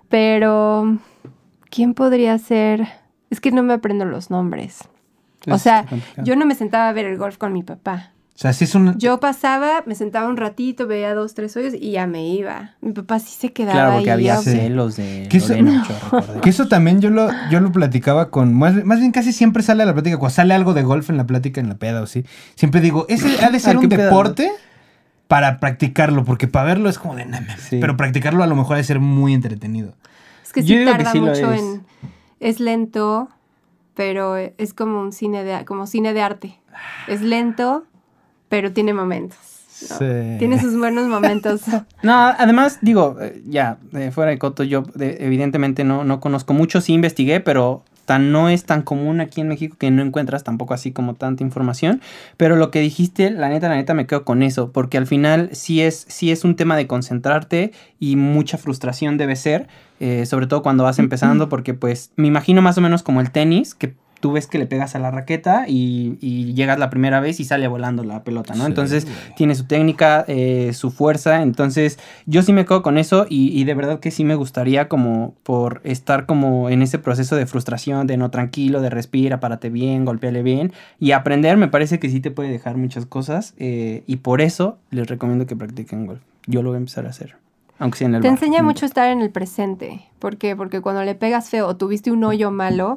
pero ¿quién podría ser? Es que no me aprendo los nombres. O sea, yo no me sentaba a ver el golf con mi papá. O sea, sí es un... Yo pasaba, me sentaba un ratito, veía 2, 3 hoyos y ya me iba. Mi papá sí se quedaba Claro, porque ahí. había celos de Que eso- Lorena Ochoa, recordemos. Que eso también yo lo platicaba con... Más bien casi siempre sale a la plática, cuando sale algo de golf en la plática, en la peda o así. Siempre digo, ese ha de ser un ¿Qué peda? deporte para practicarlo, porque para verlo es como de... "Nah, mames", Sí. pero practicarlo a lo mejor ha de ser muy entretenido. Es que Yo sí digo que tarda sí lo mucho es. en... Es lento, pero es como un cine de arte. Es lento, pero tiene momentos. ¿no? Sí. Tiene sus buenos momentos. No, además, digo, fuera de coto, yo evidentemente no conozco mucho, sí investigué, pero no es tan común aquí en México que no encuentras tampoco así como tanta información. Pero lo que dijiste, la neta me quedo con eso, porque al final sí es un tema de concentrarte y mucha frustración debe ser, sobre todo cuando vas empezando, porque pues me imagino más o menos como el tenis, que tú ves que le pegas a la raqueta y llegas la primera vez y sale volando la pelota, ¿no? Sí, Entonces güey. tiene su técnica, su fuerza, entonces yo sí me quedo con eso y de verdad que sí me gustaría como por estar como en ese proceso de frustración, de no tranquilo, de respira, párate bien, golpéale bien y aprender me parece que sí te puede dejar muchas cosas y por eso les recomiendo que practiquen golf. Yo lo voy a empezar a hacer, aunque sea en el Te bar. enseña mucho estar en el presente. ¿Por qué? Porque cuando le pegas feo o tuviste un hoyo malo,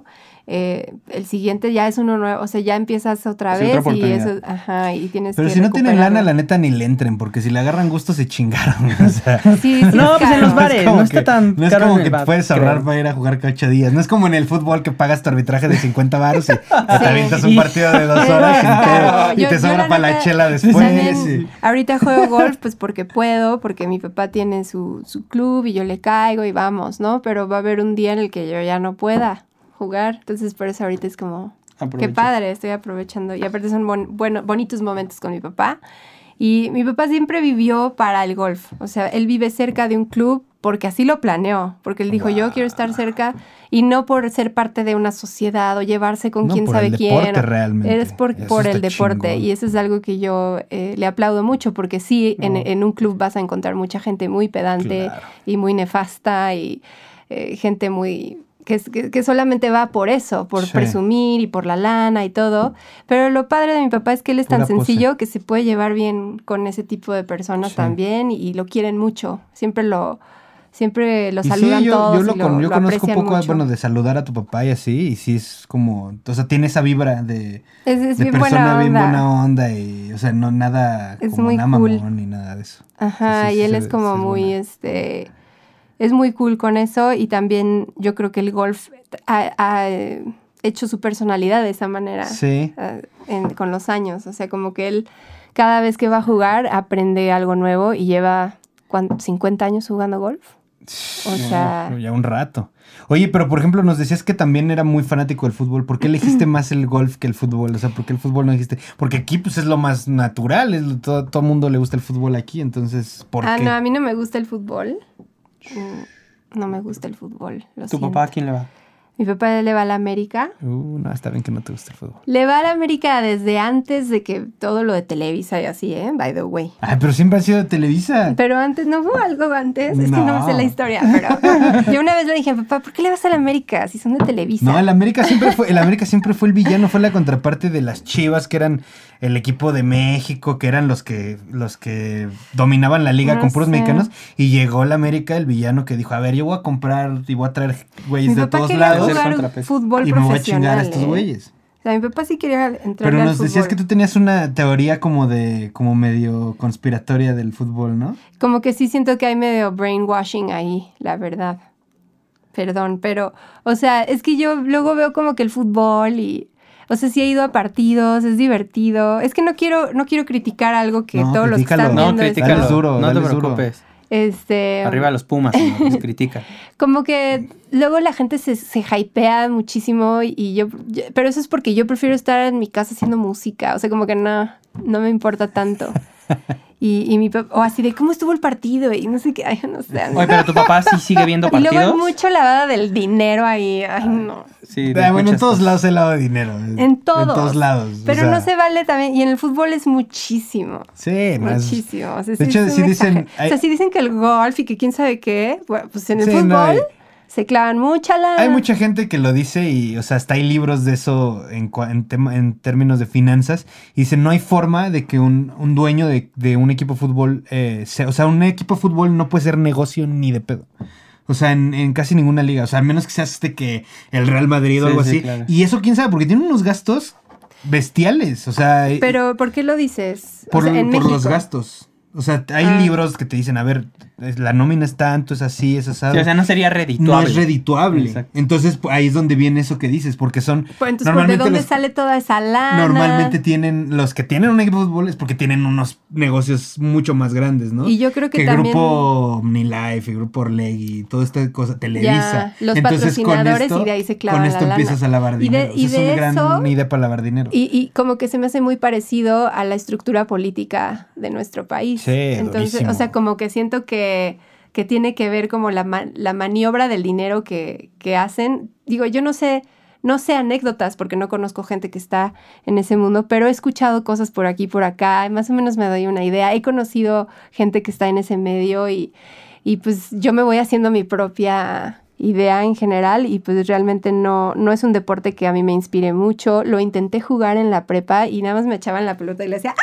el siguiente ya es uno nuevo. O sea, ya empiezas otra Es vez otra y oportunidad. eso, ajá, y tienes Pero que si no tienen lana, recuperarlo. la neta ni le entren, porque si le agarran gusto se chingaron. O sea, Sí, No, es pues en caro. los bares, como no está tan no es caro como en el que bar, puedes ahorrar creo. para ir a jugar 8 días. No es como en el fútbol que pagas tu arbitraje de 50 varos y te avientas un Y- partido de 2 Pero horas es sin pedo, caro. y Yo- te yo sobra la para la neta, chela después. también, y- ahorita juego golf pues porque puedo, porque mi papá tiene su club y yo le caigo y vamos, ¿no? Pero va a haber un día en el que yo ya no pueda jugar. Entonces por eso ahorita es como, qué Aprovecha. padre, estoy aprovechando. Y aparte son bonitos momentos con mi papá. Y mi papá siempre vivió para el golf. O sea, él vive cerca de un club porque así lo planeó. Porque él dijo, yo quiero estar cerca y no por ser parte de una sociedad o llevarse con No, quién por sabe el quién. deporte realmente. Es por Eso el está deporte. chingón. Y eso es algo que yo le aplaudo mucho porque sí, en un club vas a encontrar mucha gente muy pedante Claro. y muy nefasta y gente muy... Que solamente va por eso, por Sí. presumir y por la lana y todo. Pero lo padre de mi papá es que él es tan Pura pose. sencillo que se puede llevar bien con ese tipo de personas Sí. también y lo quieren mucho. Siempre lo Y saludan sí, yo todos lo y con- yo lo conozco un aprecian poco, mucho. bueno, de saludar a tu papá y así, y sí es como, o sea, tiene esa vibra de Es de bien persona buena bien onda. buena onda y, o sea, no nada Es como muy nada cool. mamón ni nada de eso. Ajá, Sí, sí, y él sí, es sí, como sí es muy, buena. es muy cool con eso y también yo creo que el golf ha hecho su personalidad de esa manera Sí. con los años. O sea, como que él cada vez que va a jugar aprende algo nuevo y lleva 50 años jugando golf. O sea, Ya un rato. Oye, pero por ejemplo, nos decías que también era muy fanático del fútbol. ¿Por qué elegiste más el golf que el fútbol? O sea, ¿por qué el fútbol no dijiste? Porque aquí pues es lo más natural, todo mundo le gusta el fútbol aquí, entonces, ¿por qué? no, a mí no me gusta el fútbol. No me gusta el fútbol. Lo ¿Tu siento. papá a quién le va? Mi papá le va a la América. No, está bien que no te gusta el fútbol. Le va a la América desde antes de que todo lo de Televisa y así, by the way. Ay, pero siempre ha sido de Televisa. Pero antes, ¿no fue algo antes? Es que no me sé No. la historia, pero yo una vez le dije, papá, ¿por qué le vas a la América si son de Televisa? No, el América siempre fue el villano, fue la contraparte de las Chivas, que eran el equipo de México, que eran los que dominaban la liga No con puros sé. mexicanos, y llegó la América, el villano que dijo, a ver, yo voy a comprar y voy a traer güeyes Mi de papá todos quería lados jugar contrapeso. fútbol y me voy a profesional. chingar a estos ¿eh? güeyes. O sea, mi papá sí quería entrar Pero al nos decías fútbol. que tú tenías una teoría como medio conspiratoria del fútbol, ¿no? Como que sí siento que hay medio brainwashing ahí, la verdad. Perdón, pero, o sea, es que yo luego veo como que el fútbol y... O sea, sí he ido a partidos, es divertido. Es que no quiero criticar algo que No, todos los que critícalo. están No, viendo critícalo. Dale duro, no te dale duro. preocupes. es... Arriba los Pumas, no, pues critica. Como que luego la gente se hypea muchísimo pero eso es porque yo prefiero estar en mi casa haciendo música. O sea, como que no me importa tanto. Y mi papá, o así de, ¿cómo estuvo el partido? Y no sé qué, ay, no sé. Oye, pero tu papá sí sigue viendo Y partidos. luego hay mucho lavada del dinero ahí. Ay, no. Sí, Bueno, en muchas todos cosas. lados he lavado dinero. En todos. En todos lados. Pero o sea, no se vale también. Y en el fútbol es muchísimo. Sí, más. Muchísimo. O sea, De hecho, es sí un dicen. exagero. O sea, sí dicen que el golf y que quién sabe qué. Bueno, pues en el Sí, fútbol no, se clavan mucha lana. Hay mucha gente que lo dice y, o sea, hasta hay libros de eso en términos de finanzas. Y dice, no hay forma de que un dueño de un equipo de fútbol, o sea, un equipo de fútbol no puede ser negocio ni de pedo. O sea, en casi ninguna liga. O sea, a menos que seas que el Real Madrid o Sí, algo sí, así. claro. Y eso, quién sabe, porque tiene unos gastos bestiales. O sea, Pero, ¿por qué lo dices? por, O sea, en por los México. gastos. O sea, hay libros que te dicen, a ver, la nómina es tanto, es así, es asado. Sí, o sea, no sería redituable. No es redituable. Exacto. Entonces, ahí es donde viene eso que dices, porque son... Pues, entonces, ¿de dónde sale toda esa lana? Normalmente los que tienen un equipo de fútbol es porque tienen unos negocios mucho más grandes, ¿no? Y yo creo que también... Grupo OmniLife y Grupo Orlegui, toda esta cosa, Televisa. Ya, los Entonces, patrocinadores y de ahí se clavan con esto la lana. empiezas a lavar Y de- dinero. y O sea, de es una eso- gran idea para lavar dinero. Y como que se me hace muy parecido a la estructura política de nuestro país. Sí, Entonces, durísimo. o sea, como que siento que tiene que ver como la maniobra del dinero que hacen. Digo, yo no sé anécdotas porque no conozco gente que está en ese mundo, pero he escuchado cosas por aquí y por acá y más o menos me doy una idea. He conocido gente que está en ese medio y pues yo me voy haciendo mi propia idea en general y pues realmente no es un deporte que a mí me inspire mucho. Lo intenté jugar en la prepa y nada más me echaban la pelota y le decía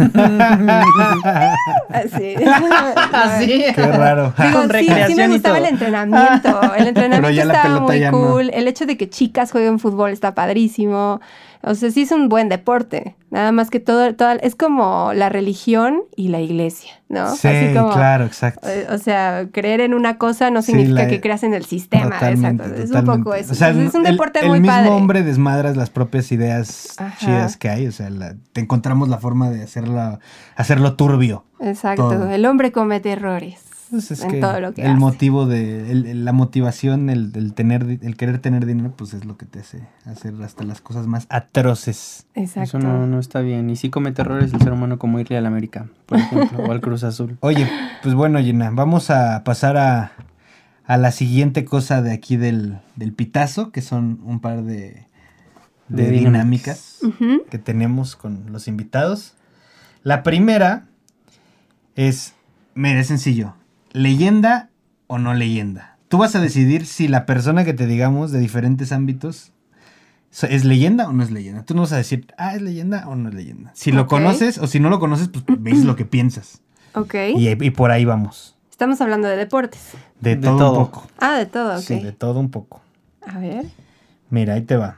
¡ah! Así. Así. Qué raro. Digo, Con sí recreación me y gustaba todo. el entrenamiento. El entrenamiento ya la estaba pelota muy ya no. cool. El hecho de que chicas jueguen fútbol está padrísimo. O sea, sí es un buen deporte. Nada más que todo es como la religión y la iglesia, ¿no? Sí, Así como, claro, exacto. O sea, creer en una cosa no Sí, significa que creas en el sistema. Totalmente, Exacto. Es totalmente. un poco eso. O sea, Entonces, es un deporte muy el mismo padre. hombre desmadras las propias ideas Ajá. chidas que hay. O sea, te encontramos la forma de hacerlo turbio. Exacto. todo. El hombre comete errores Pues es en que todo lo que el hace. motivo la motivación, el querer tener dinero, pues es lo que te hace hacer hasta las cosas más atroces. Exacto. Eso no está bien. Y sí comete errores el ser humano como irle al América, por ejemplo, o al Cruz Azul. Oye, pues bueno, Gina, vamos a pasar a la siguiente cosa de aquí del pitazo, que son un par de dinámicas Ujú. que tenemos con los invitados. La primera es, mira, es sencillo. ¿Leyenda o no leyenda? Tú vas a decidir si la persona que te digamos de diferentes ámbitos es leyenda o no es leyenda. Tú no vas a decir, es leyenda o no es leyenda. Si lo Ok. conoces o si no lo conoces, pues me dices lo que piensas. Ok. Y por ahí vamos. Estamos hablando de deportes. De De todo todo. un poco. Ah, de todo, ok. Sí, de todo un poco. A ver. Mira, ahí te va.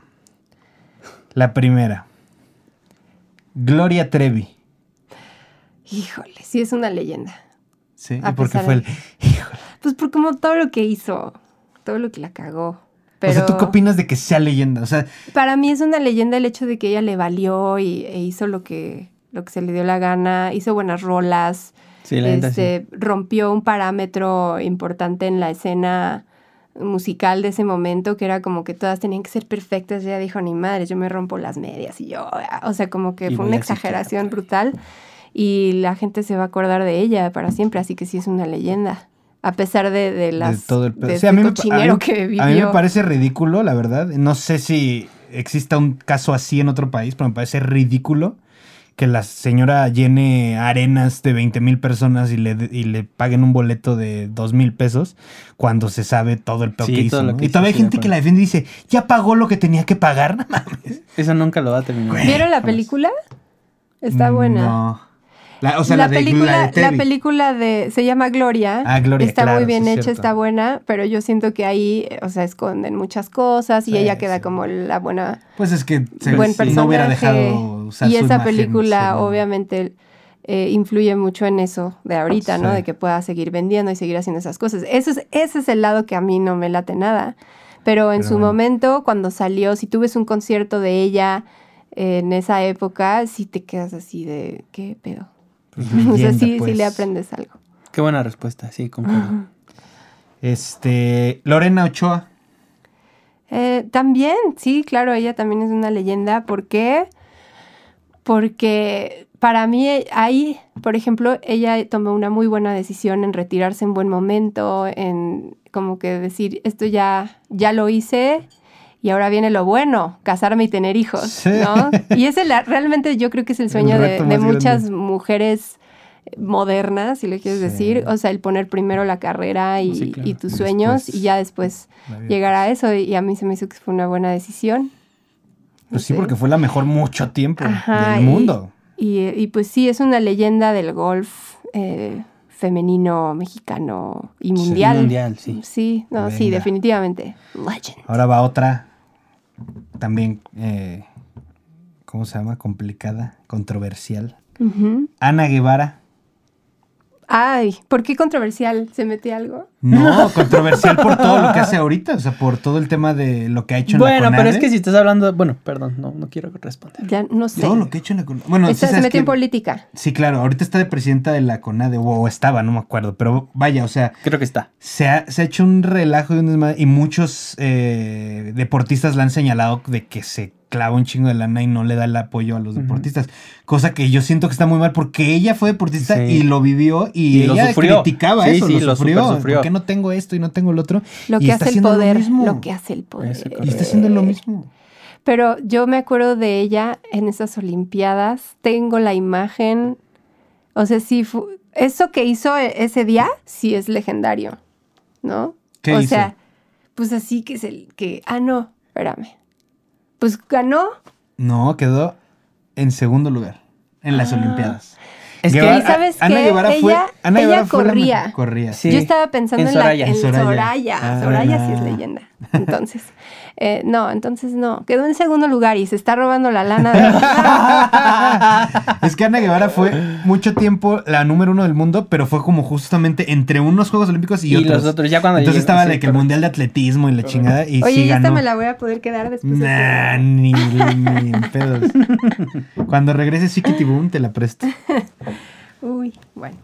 La primera. Gloria Trevi. Híjole, sí es una leyenda. Sí, A ¿y por qué pesar fue de- el...? Híjole. Pues por como todo lo que hizo, todo lo que la cagó. Pero O sea, ¿tú qué opinas de que sea leyenda? O sea, para mí es una leyenda el hecho de que ella le valió e hizo lo que se le dio la gana, hizo buenas rolas, Sí, la neta, sí. rompió un parámetro importante en la escena musical de ese momento, que era como que todas tenían que ser perfectas. Ella dijo, ni madre, yo me rompo las medias y yo, o sea, como que Y fue voy una al exageración brutal y la gente se va a acordar de ella para siempre, así que sí es una leyenda. A pesar de las de todo el pedo. de Sí, ese cochinero que vivió. a mí me parece ridículo, la verdad. No sé si exista un caso así en otro país, pero me parece ridículo que la señora llene arenas de 20,000 personas y le paguen un boleto de 2,000 pesos cuando se sabe todo el pedo Sí, que hizo. todo lo ¿no? que Y hizo, todavía hay estoy de gente que acuerdo. la defiende y dice, ya pagó lo que tenía que pagar. No mames. Eso nunca lo va a terminar. ¿Vieron la Jamás. película? Está buena. No. La de película, Trevi. se llama Gloria. Ah, Gloria, Está claro, muy bien sí es hecha, cierto. está buena, pero yo siento que ahí, o sea, esconden muchas cosas y Sí, ella queda sí. como la buena, Pues es que buen si personaje. no hubiera dejado usar y su esa imagen, película, sí, no. obviamente, influye mucho en eso de ahorita, ¿no? Sí. De que pueda seguir vendiendo y seguir haciendo esas cosas. Ese es el lado que a mí no me late nada. Pero en Pero su bueno. momento, cuando salió, si tú ves un concierto de ella en esa época, sí te quedas así de, ¿qué pedo? Pues, O sea, leyenda, sí pues. le aprendes algo. Qué buena respuesta, sí, concuerdo. Lorena Ochoa. También, sí, claro, ella también es una leyenda. ¿Por qué? Porque para mí ahí, por ejemplo, ella tomó una muy buena decisión en retirarse en buen momento, en como que decir, esto ya lo hice y ahora viene lo bueno, casarme y tener hijos, Sí. ¿no? Y ese realmente yo creo que es el sueño de reto más muchas grande. mujeres modernas, si le quieres Sí. decir, o sea, el poner primero la carrera y, Sí, claro. y tus Y sueños después y ya después la vida. llegar a eso, y a mí se me hizo que fue una buena decisión. Pues sí, No sé. porque fue la mejor mucho tiempo Ajá, del mundo. Y pues sí, es una leyenda del golf femenino, mexicano y mundial. Mundial, sí. Sí, no, sí, Venga. definitivamente. Legend. Ahora va otra, también, ¿cómo se llama? Complicada, controversial. Ujú. Ana Guevara. Ay, ¿por qué controversial? ¿Se metió algo? No, controversial por todo lo que hace ahorita, o sea, por todo el tema de lo que ha hecho en la Bueno, pero CONADE. es que si estás hablando... Bueno, perdón, no quiero responder. Ya no sé. Todo lo que ha hecho en la CONADE. Bueno, sí Se sabes metió en que- política. Sí, claro, ahorita está de presidenta de la CONADE, o estaba, no me acuerdo, pero vaya, o sea, Creo que está. se ha hecho un relajo y un desmadre, y muchos deportistas la han señalado de que se clava un chingo de lana y no le da el apoyo a los deportistas, cosa que yo siento que está muy mal porque ella fue deportista Sí. y lo vivió y Y lo ella sufrió. criticaba Sí, eso, sí, lo lo sufrió, super sufrió. ¿por qué no tengo esto y no tengo el otro? Lo Y que está hace el haciendo lo poder. mismo. Lo que hace el poder. Eso, Y está haciendo lo mismo. Pero yo me acuerdo de ella en esas Olimpiadas. Tengo la imagen. O sea, sí, eso que hizo ese día, sí es legendario, ¿no? ¿Qué o hizo? sea, pues así que es el que. Ah, no, espérame. Pues ganó. No, quedó en segundo lugar en las Olimpiadas. Es que- Guevara- ¿Y sabes Ana qué? Guevara fue, Ella- Ana ella Guevara fue la corría. mejor. Corría. Sí. Yo estaba pensando En en, Soraya. en Soraya. Soraya. Ah. Soraya sí es leyenda. Entonces, entonces no. Quedó en segundo lugar y se está robando la lana de... Es que Ana Guevara fue mucho tiempo la número 1 del mundo, pero fue como justamente entre unos Juegos Olímpicos y, Y otros. los otros, ya cuando Entonces llegó, estaba sí, de que el correcto. Mundial de Atletismo y la chingada, y Oye, sí ¿y esta ganó. me la voy a poder quedar después de Nah, que... ni en pedos. Cuando regrese Chiquiti Boom te la presto. Uy, bueno.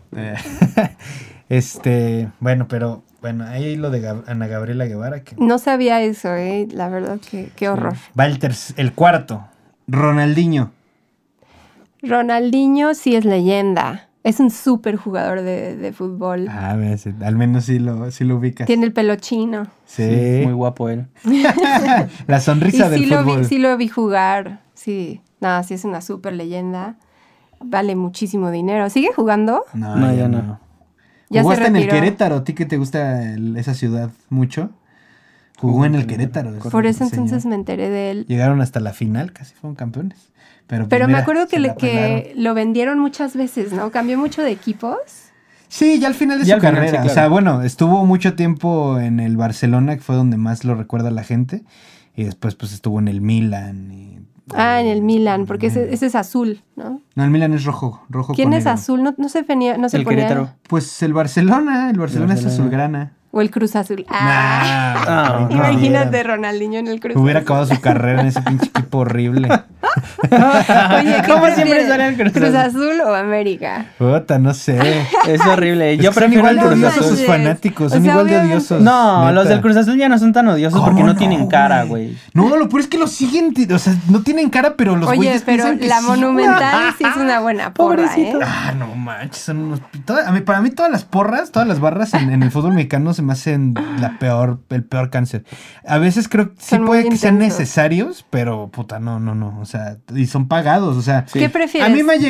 Bueno, pero bueno, ahí lo de Ana Gabriela Guevara, que No sabía eso, la verdad que qué horror. va el cuarto, Ronaldinho. Ronaldinho sí es leyenda. Es un súper jugador de fútbol. Ah, al menos sí lo ubicas. Tiene el pelo chino. Sí. Muy guapo él. La sonrisa Y del fútbol. sí lo vi jugar. Sí. Nada, sí es una súper leyenda. Vale muchísimo dinero. ¿Sigue jugando? No, ya no. Ya Jugó se hasta en el retiró. Querétaro. ¿A ti que te gusta esa ciudad mucho? Jugó en el Querétaro. Por eso ese entonces señor. me enteré de él. Llegaron hasta la final, casi fueron campeones. Pero, pues, Pero me mira, acuerdo se la pelaron. que lo vendieron muchas veces, ¿no? Cambió mucho de equipos. Sí, ya al final de Ya su al final, carrera. sí, claro. O sea, bueno, estuvo mucho tiempo en el Barcelona, que fue donde más lo recuerda la gente. Y después, pues, estuvo en el Milan. En el Milan, porque ese es azul, ¿no? No, el Milan es rojo ¿Quién con es negro. azul? No se ponía... El Querétaro. Pues el Barcelona es Barcelona. azulgrana. O el Cruz Azul. Nah, no. Imagínate Ronaldinho en el Cruz Hubiera Azul. acabado su carrera en ese pinche equipo horrible. Oye, ¿qué ¿Cómo siempre prefieres? sale el Cruz ¿Cruz Azul? Azul o América? Puta, no sé. Es horrible. Es Yo que son prefiero igual el de Cruz odiosos Azul. sus manches. fanáticos, O son sea, igual de obviamente. odiosos. No, neta. los del Cruz Azul ya no son tan odiosos ¿Cómo porque no tienen cara, güey? güey. No, lo peor es que los siguen, o sea, no tienen cara, pero los Oye, güeyes pero piensan que la sí, Monumental sí es una buena porra, Pobrecito. ¿eh? Ah, no manches, son unos... para mí todas las porras, todas las barras en el fútbol mexicano se me hacen el peor cáncer. A veces creo que sí Son muy puede que sean intensos. necesarios, pero puta, no, o sea, y son pagados, o sea... Sí. ¿Qué prefieres? A mí me ha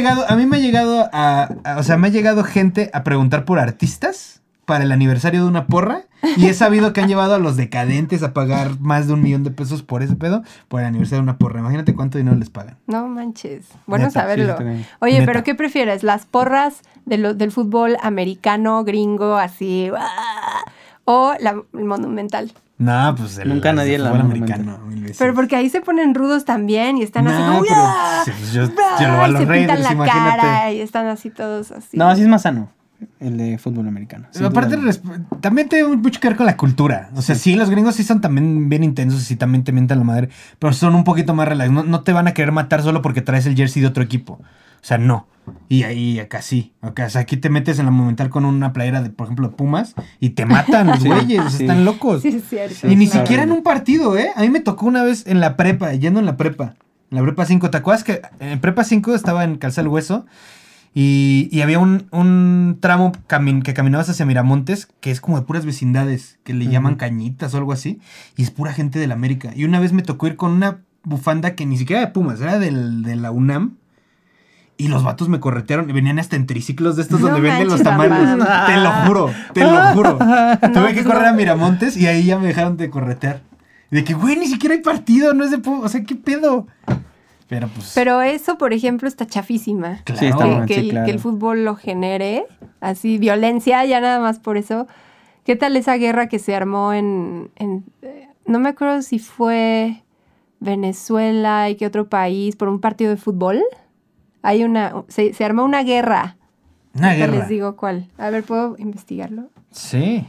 llegado gente a preguntar por artistas para el aniversario de una porra y he sabido que han llevado a los decadentes a pagar más de $1,000,000 por ese pedo por el aniversario de una porra. Imagínate cuánto dinero les pagan. No manches. Bueno Neta, saberlo. sí, también. Oye, Neta. pero ¿qué prefieres? ¿Las porras del fútbol americano, gringo, así? ¿O el Monumental? No, pues Nunca nadie la fútbol Monumental. americano. 1000 veces. Pero porque ahí se ponen rudos también y están así No, como... pero, ¡ah! sí, pues yo lo ¡ah! a Y los se pintan Raiders, la imagínate. cara y están así todos así. No, así es más sano. el de fútbol americano. sin Aparte, duda. también tiene mucho que ver con la cultura. O sea, sí, los gringos sí son también bien intensos y también te mientan la madre, pero son un poquito más relax. No te van a querer matar solo porque traes el jersey de otro equipo. O sea, no. Y ahí acá sí. Acá, o sea, aquí te metes en la Monumental con una playera de, por ejemplo, de Pumas y te matan los Sí, güeyes. O sea, sí. están locos. Sí, es cierto. Sí, Y ni claro. siquiera en un partido, ¿eh? A mí me tocó una vez en la prepa, yendo en la prepa. En la prepa 5. ¿Te acuerdas que en prepa 5 estaba en Calzada del Hueso? Y había un tramo que caminabas hacia Miramontes, que es como de puras vecindades, que le llaman Cañitas o algo así. Y es pura gente de la América. Y una vez me tocó ir con una bufanda que ni siquiera era de Pumas, era de la UNAM. Y los vatos me corretearon y venían hasta en triciclos de estos No donde venden los manches, tamales. papá. Te lo juro, te lo juro. Tuve que pues correr no. a Miramontes y ahí ya me dejaron de corretear. De que, güey, ni siquiera hay partido, no es de Pumas. O sea, ¿qué pedo? Pero pues... Pero eso, por ejemplo, está chafísima. claro. Sí, está mal. Que, Sí, claro. que el fútbol lo genere, así, violencia, ya nada más por eso. ¿Qué tal esa guerra que se armó no me acuerdo si fue Venezuela y qué otro país, por un partido de fútbol? Se armó una guerra. Una Ahorita guerra. les digo cuál. A ver, ¿puedo investigarlo? Sí.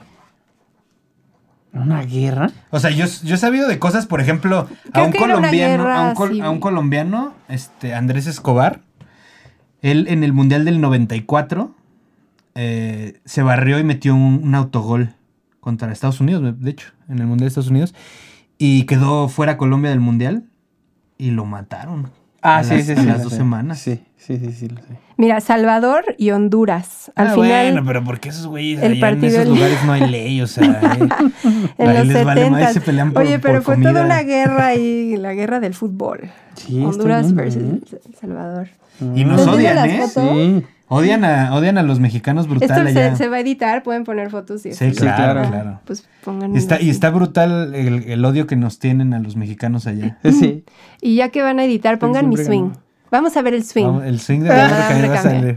¿Una guerra? O sea, yo he sabido de cosas, por ejemplo, Creo que era una guerra a un colombiano, Andrés Escobar, él en el Mundial del 94 se barrió y metió un autogol contra Estados Unidos, de hecho, en el Mundial de Estados Unidos, y quedó fuera Colombia del Mundial y lo mataron. Ah, a sí, las, sí, a sí. las lo 2 sé. semanas. Sí, lo sé. Mira, Salvador y Honduras. Al final, Bueno, pero porque esos güeyes el allá en partido esos del- lugares no hay ley, o sea, en ahí los les vale madre, 70. se pelean por- Oye, pero por fue comida. toda una guerra ahí, la guerra del fútbol. Sí, está Honduras bien, versus ¿eh? El Salvador. Y nos ¿Les digo odian, las ¿eh? fotos? Sí. Odian a los mexicanos brutal Esto allá. se va a editar, pueden poner fotos y Sí, así. claro, claro. claro. Pues pongan. Y está brutal el odio que nos tienen a los mexicanos allá. Sí. Y ya que van a editar, pongan mi siempre swing. ganó. Vamos a ver el swing. Vamos, el swing de Ah, Madame Recambiar va a Recambiar. salir.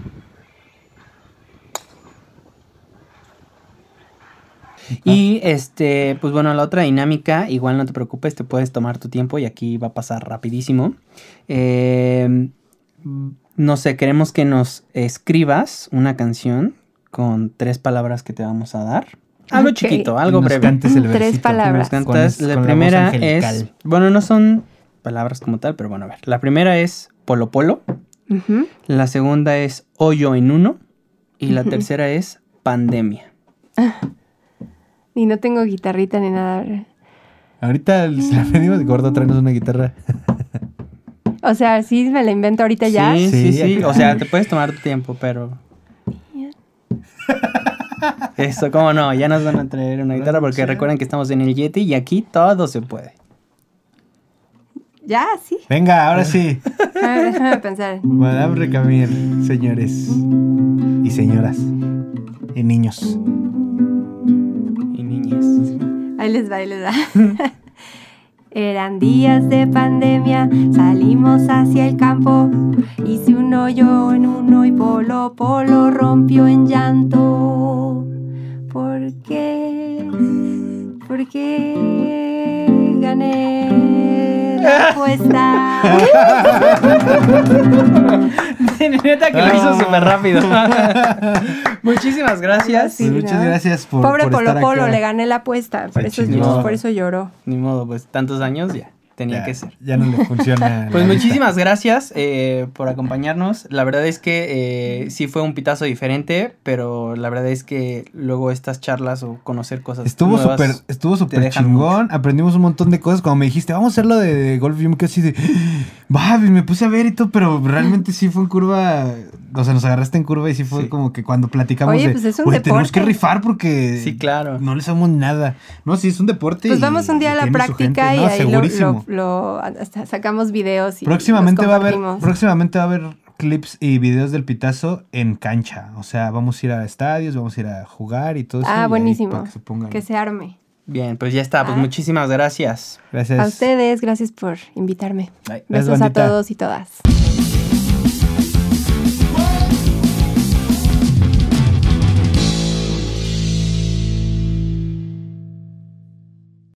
Y pues bueno, la otra dinámica, igual no te preocupes, te puedes tomar tu tiempo y aquí va a pasar rapidísimo. No sé, queremos que nos escribas una canción con 3 palabras que te vamos a dar. Algo Ok. chiquito, Y algo nos breve. cantes el 3 versito. palabras. Nos cantas. Con La la voz primera angelical. es, bueno, no son palabras como tal, pero bueno, a ver. La primera es Polo Polo, Ujú. la segunda es Hoyo en Uno y la Ujú. tercera es Pandemia. Y no tengo guitarrita ni nada. Ahorita se la pedimos, gordo, tráenos una guitarra. O sea, sí me la invento ahorita ya. Sí, Sí, sí, sí. acá. O sea, te puedes tomar tu tiempo, pero... Eso, cómo no, ya nos van a traer una guitarra porque Sí. recuerden que estamos en el Yeti y aquí todo se puede. Ya, sí. Venga, ahora sí. A ver, déjame pensar. Madame Recambiar, señores y señoras y niños. Y niñas. Ahí les va, ahí les va. Eran días de pandemia, salimos hacia el campo. Hice un hoyo en uno y Polo Polo rompió en llanto. ¿Por qué? Porque gané la apuesta. Neta que lo hizo súper rápido. Muchísimas gracias. Sí, Muchas ¿no? gracias por Pobre por Polo estar Polo, acá. le gané la apuesta. Por Se eso, chingó. por eso lloró. Ni modo, pues tantos años ya tenía Ya, que ser. ya no le funciona. Pues la muchísimas gracias por acompañarnos. La verdad es que sí fue un pitazo diferente, pero la verdad es que luego estas charlas o conocer cosas Estuvo nuevas súper dejan chingón. Aprendimos un montón de cosas. Cuando me dijiste, vamos a hacerlo de golf, yo me quedé así de. Va, me puse a ver y todo, pero realmente sí fue en curva. O sea, nos agarraste en curva y sí fue Sí. como que cuando platicamos Oye, de. pues es un "Oye, tenemos deporte". que rifar porque. Sí, claro. No le sabemos nada. No, sí, es un deporte. Pues y- vamos un día a y la tiene su práctica gente. y No, ahí segurísimo. hasta sacamos videos y Próximamente los va a haber. compartimos. Próximamente va a haber clips y videos del pitazo en cancha. O sea, vamos a ir a estadios, vamos a ir a jugar y todo eso. y Ah, ahí buenísimo. para que se pongan. Que se arme. Bien, pues ya está. Pues Ah. muchísimas gracias. Gracias. A ustedes, gracias por invitarme. Bye. Besos a bandita. todos y todas.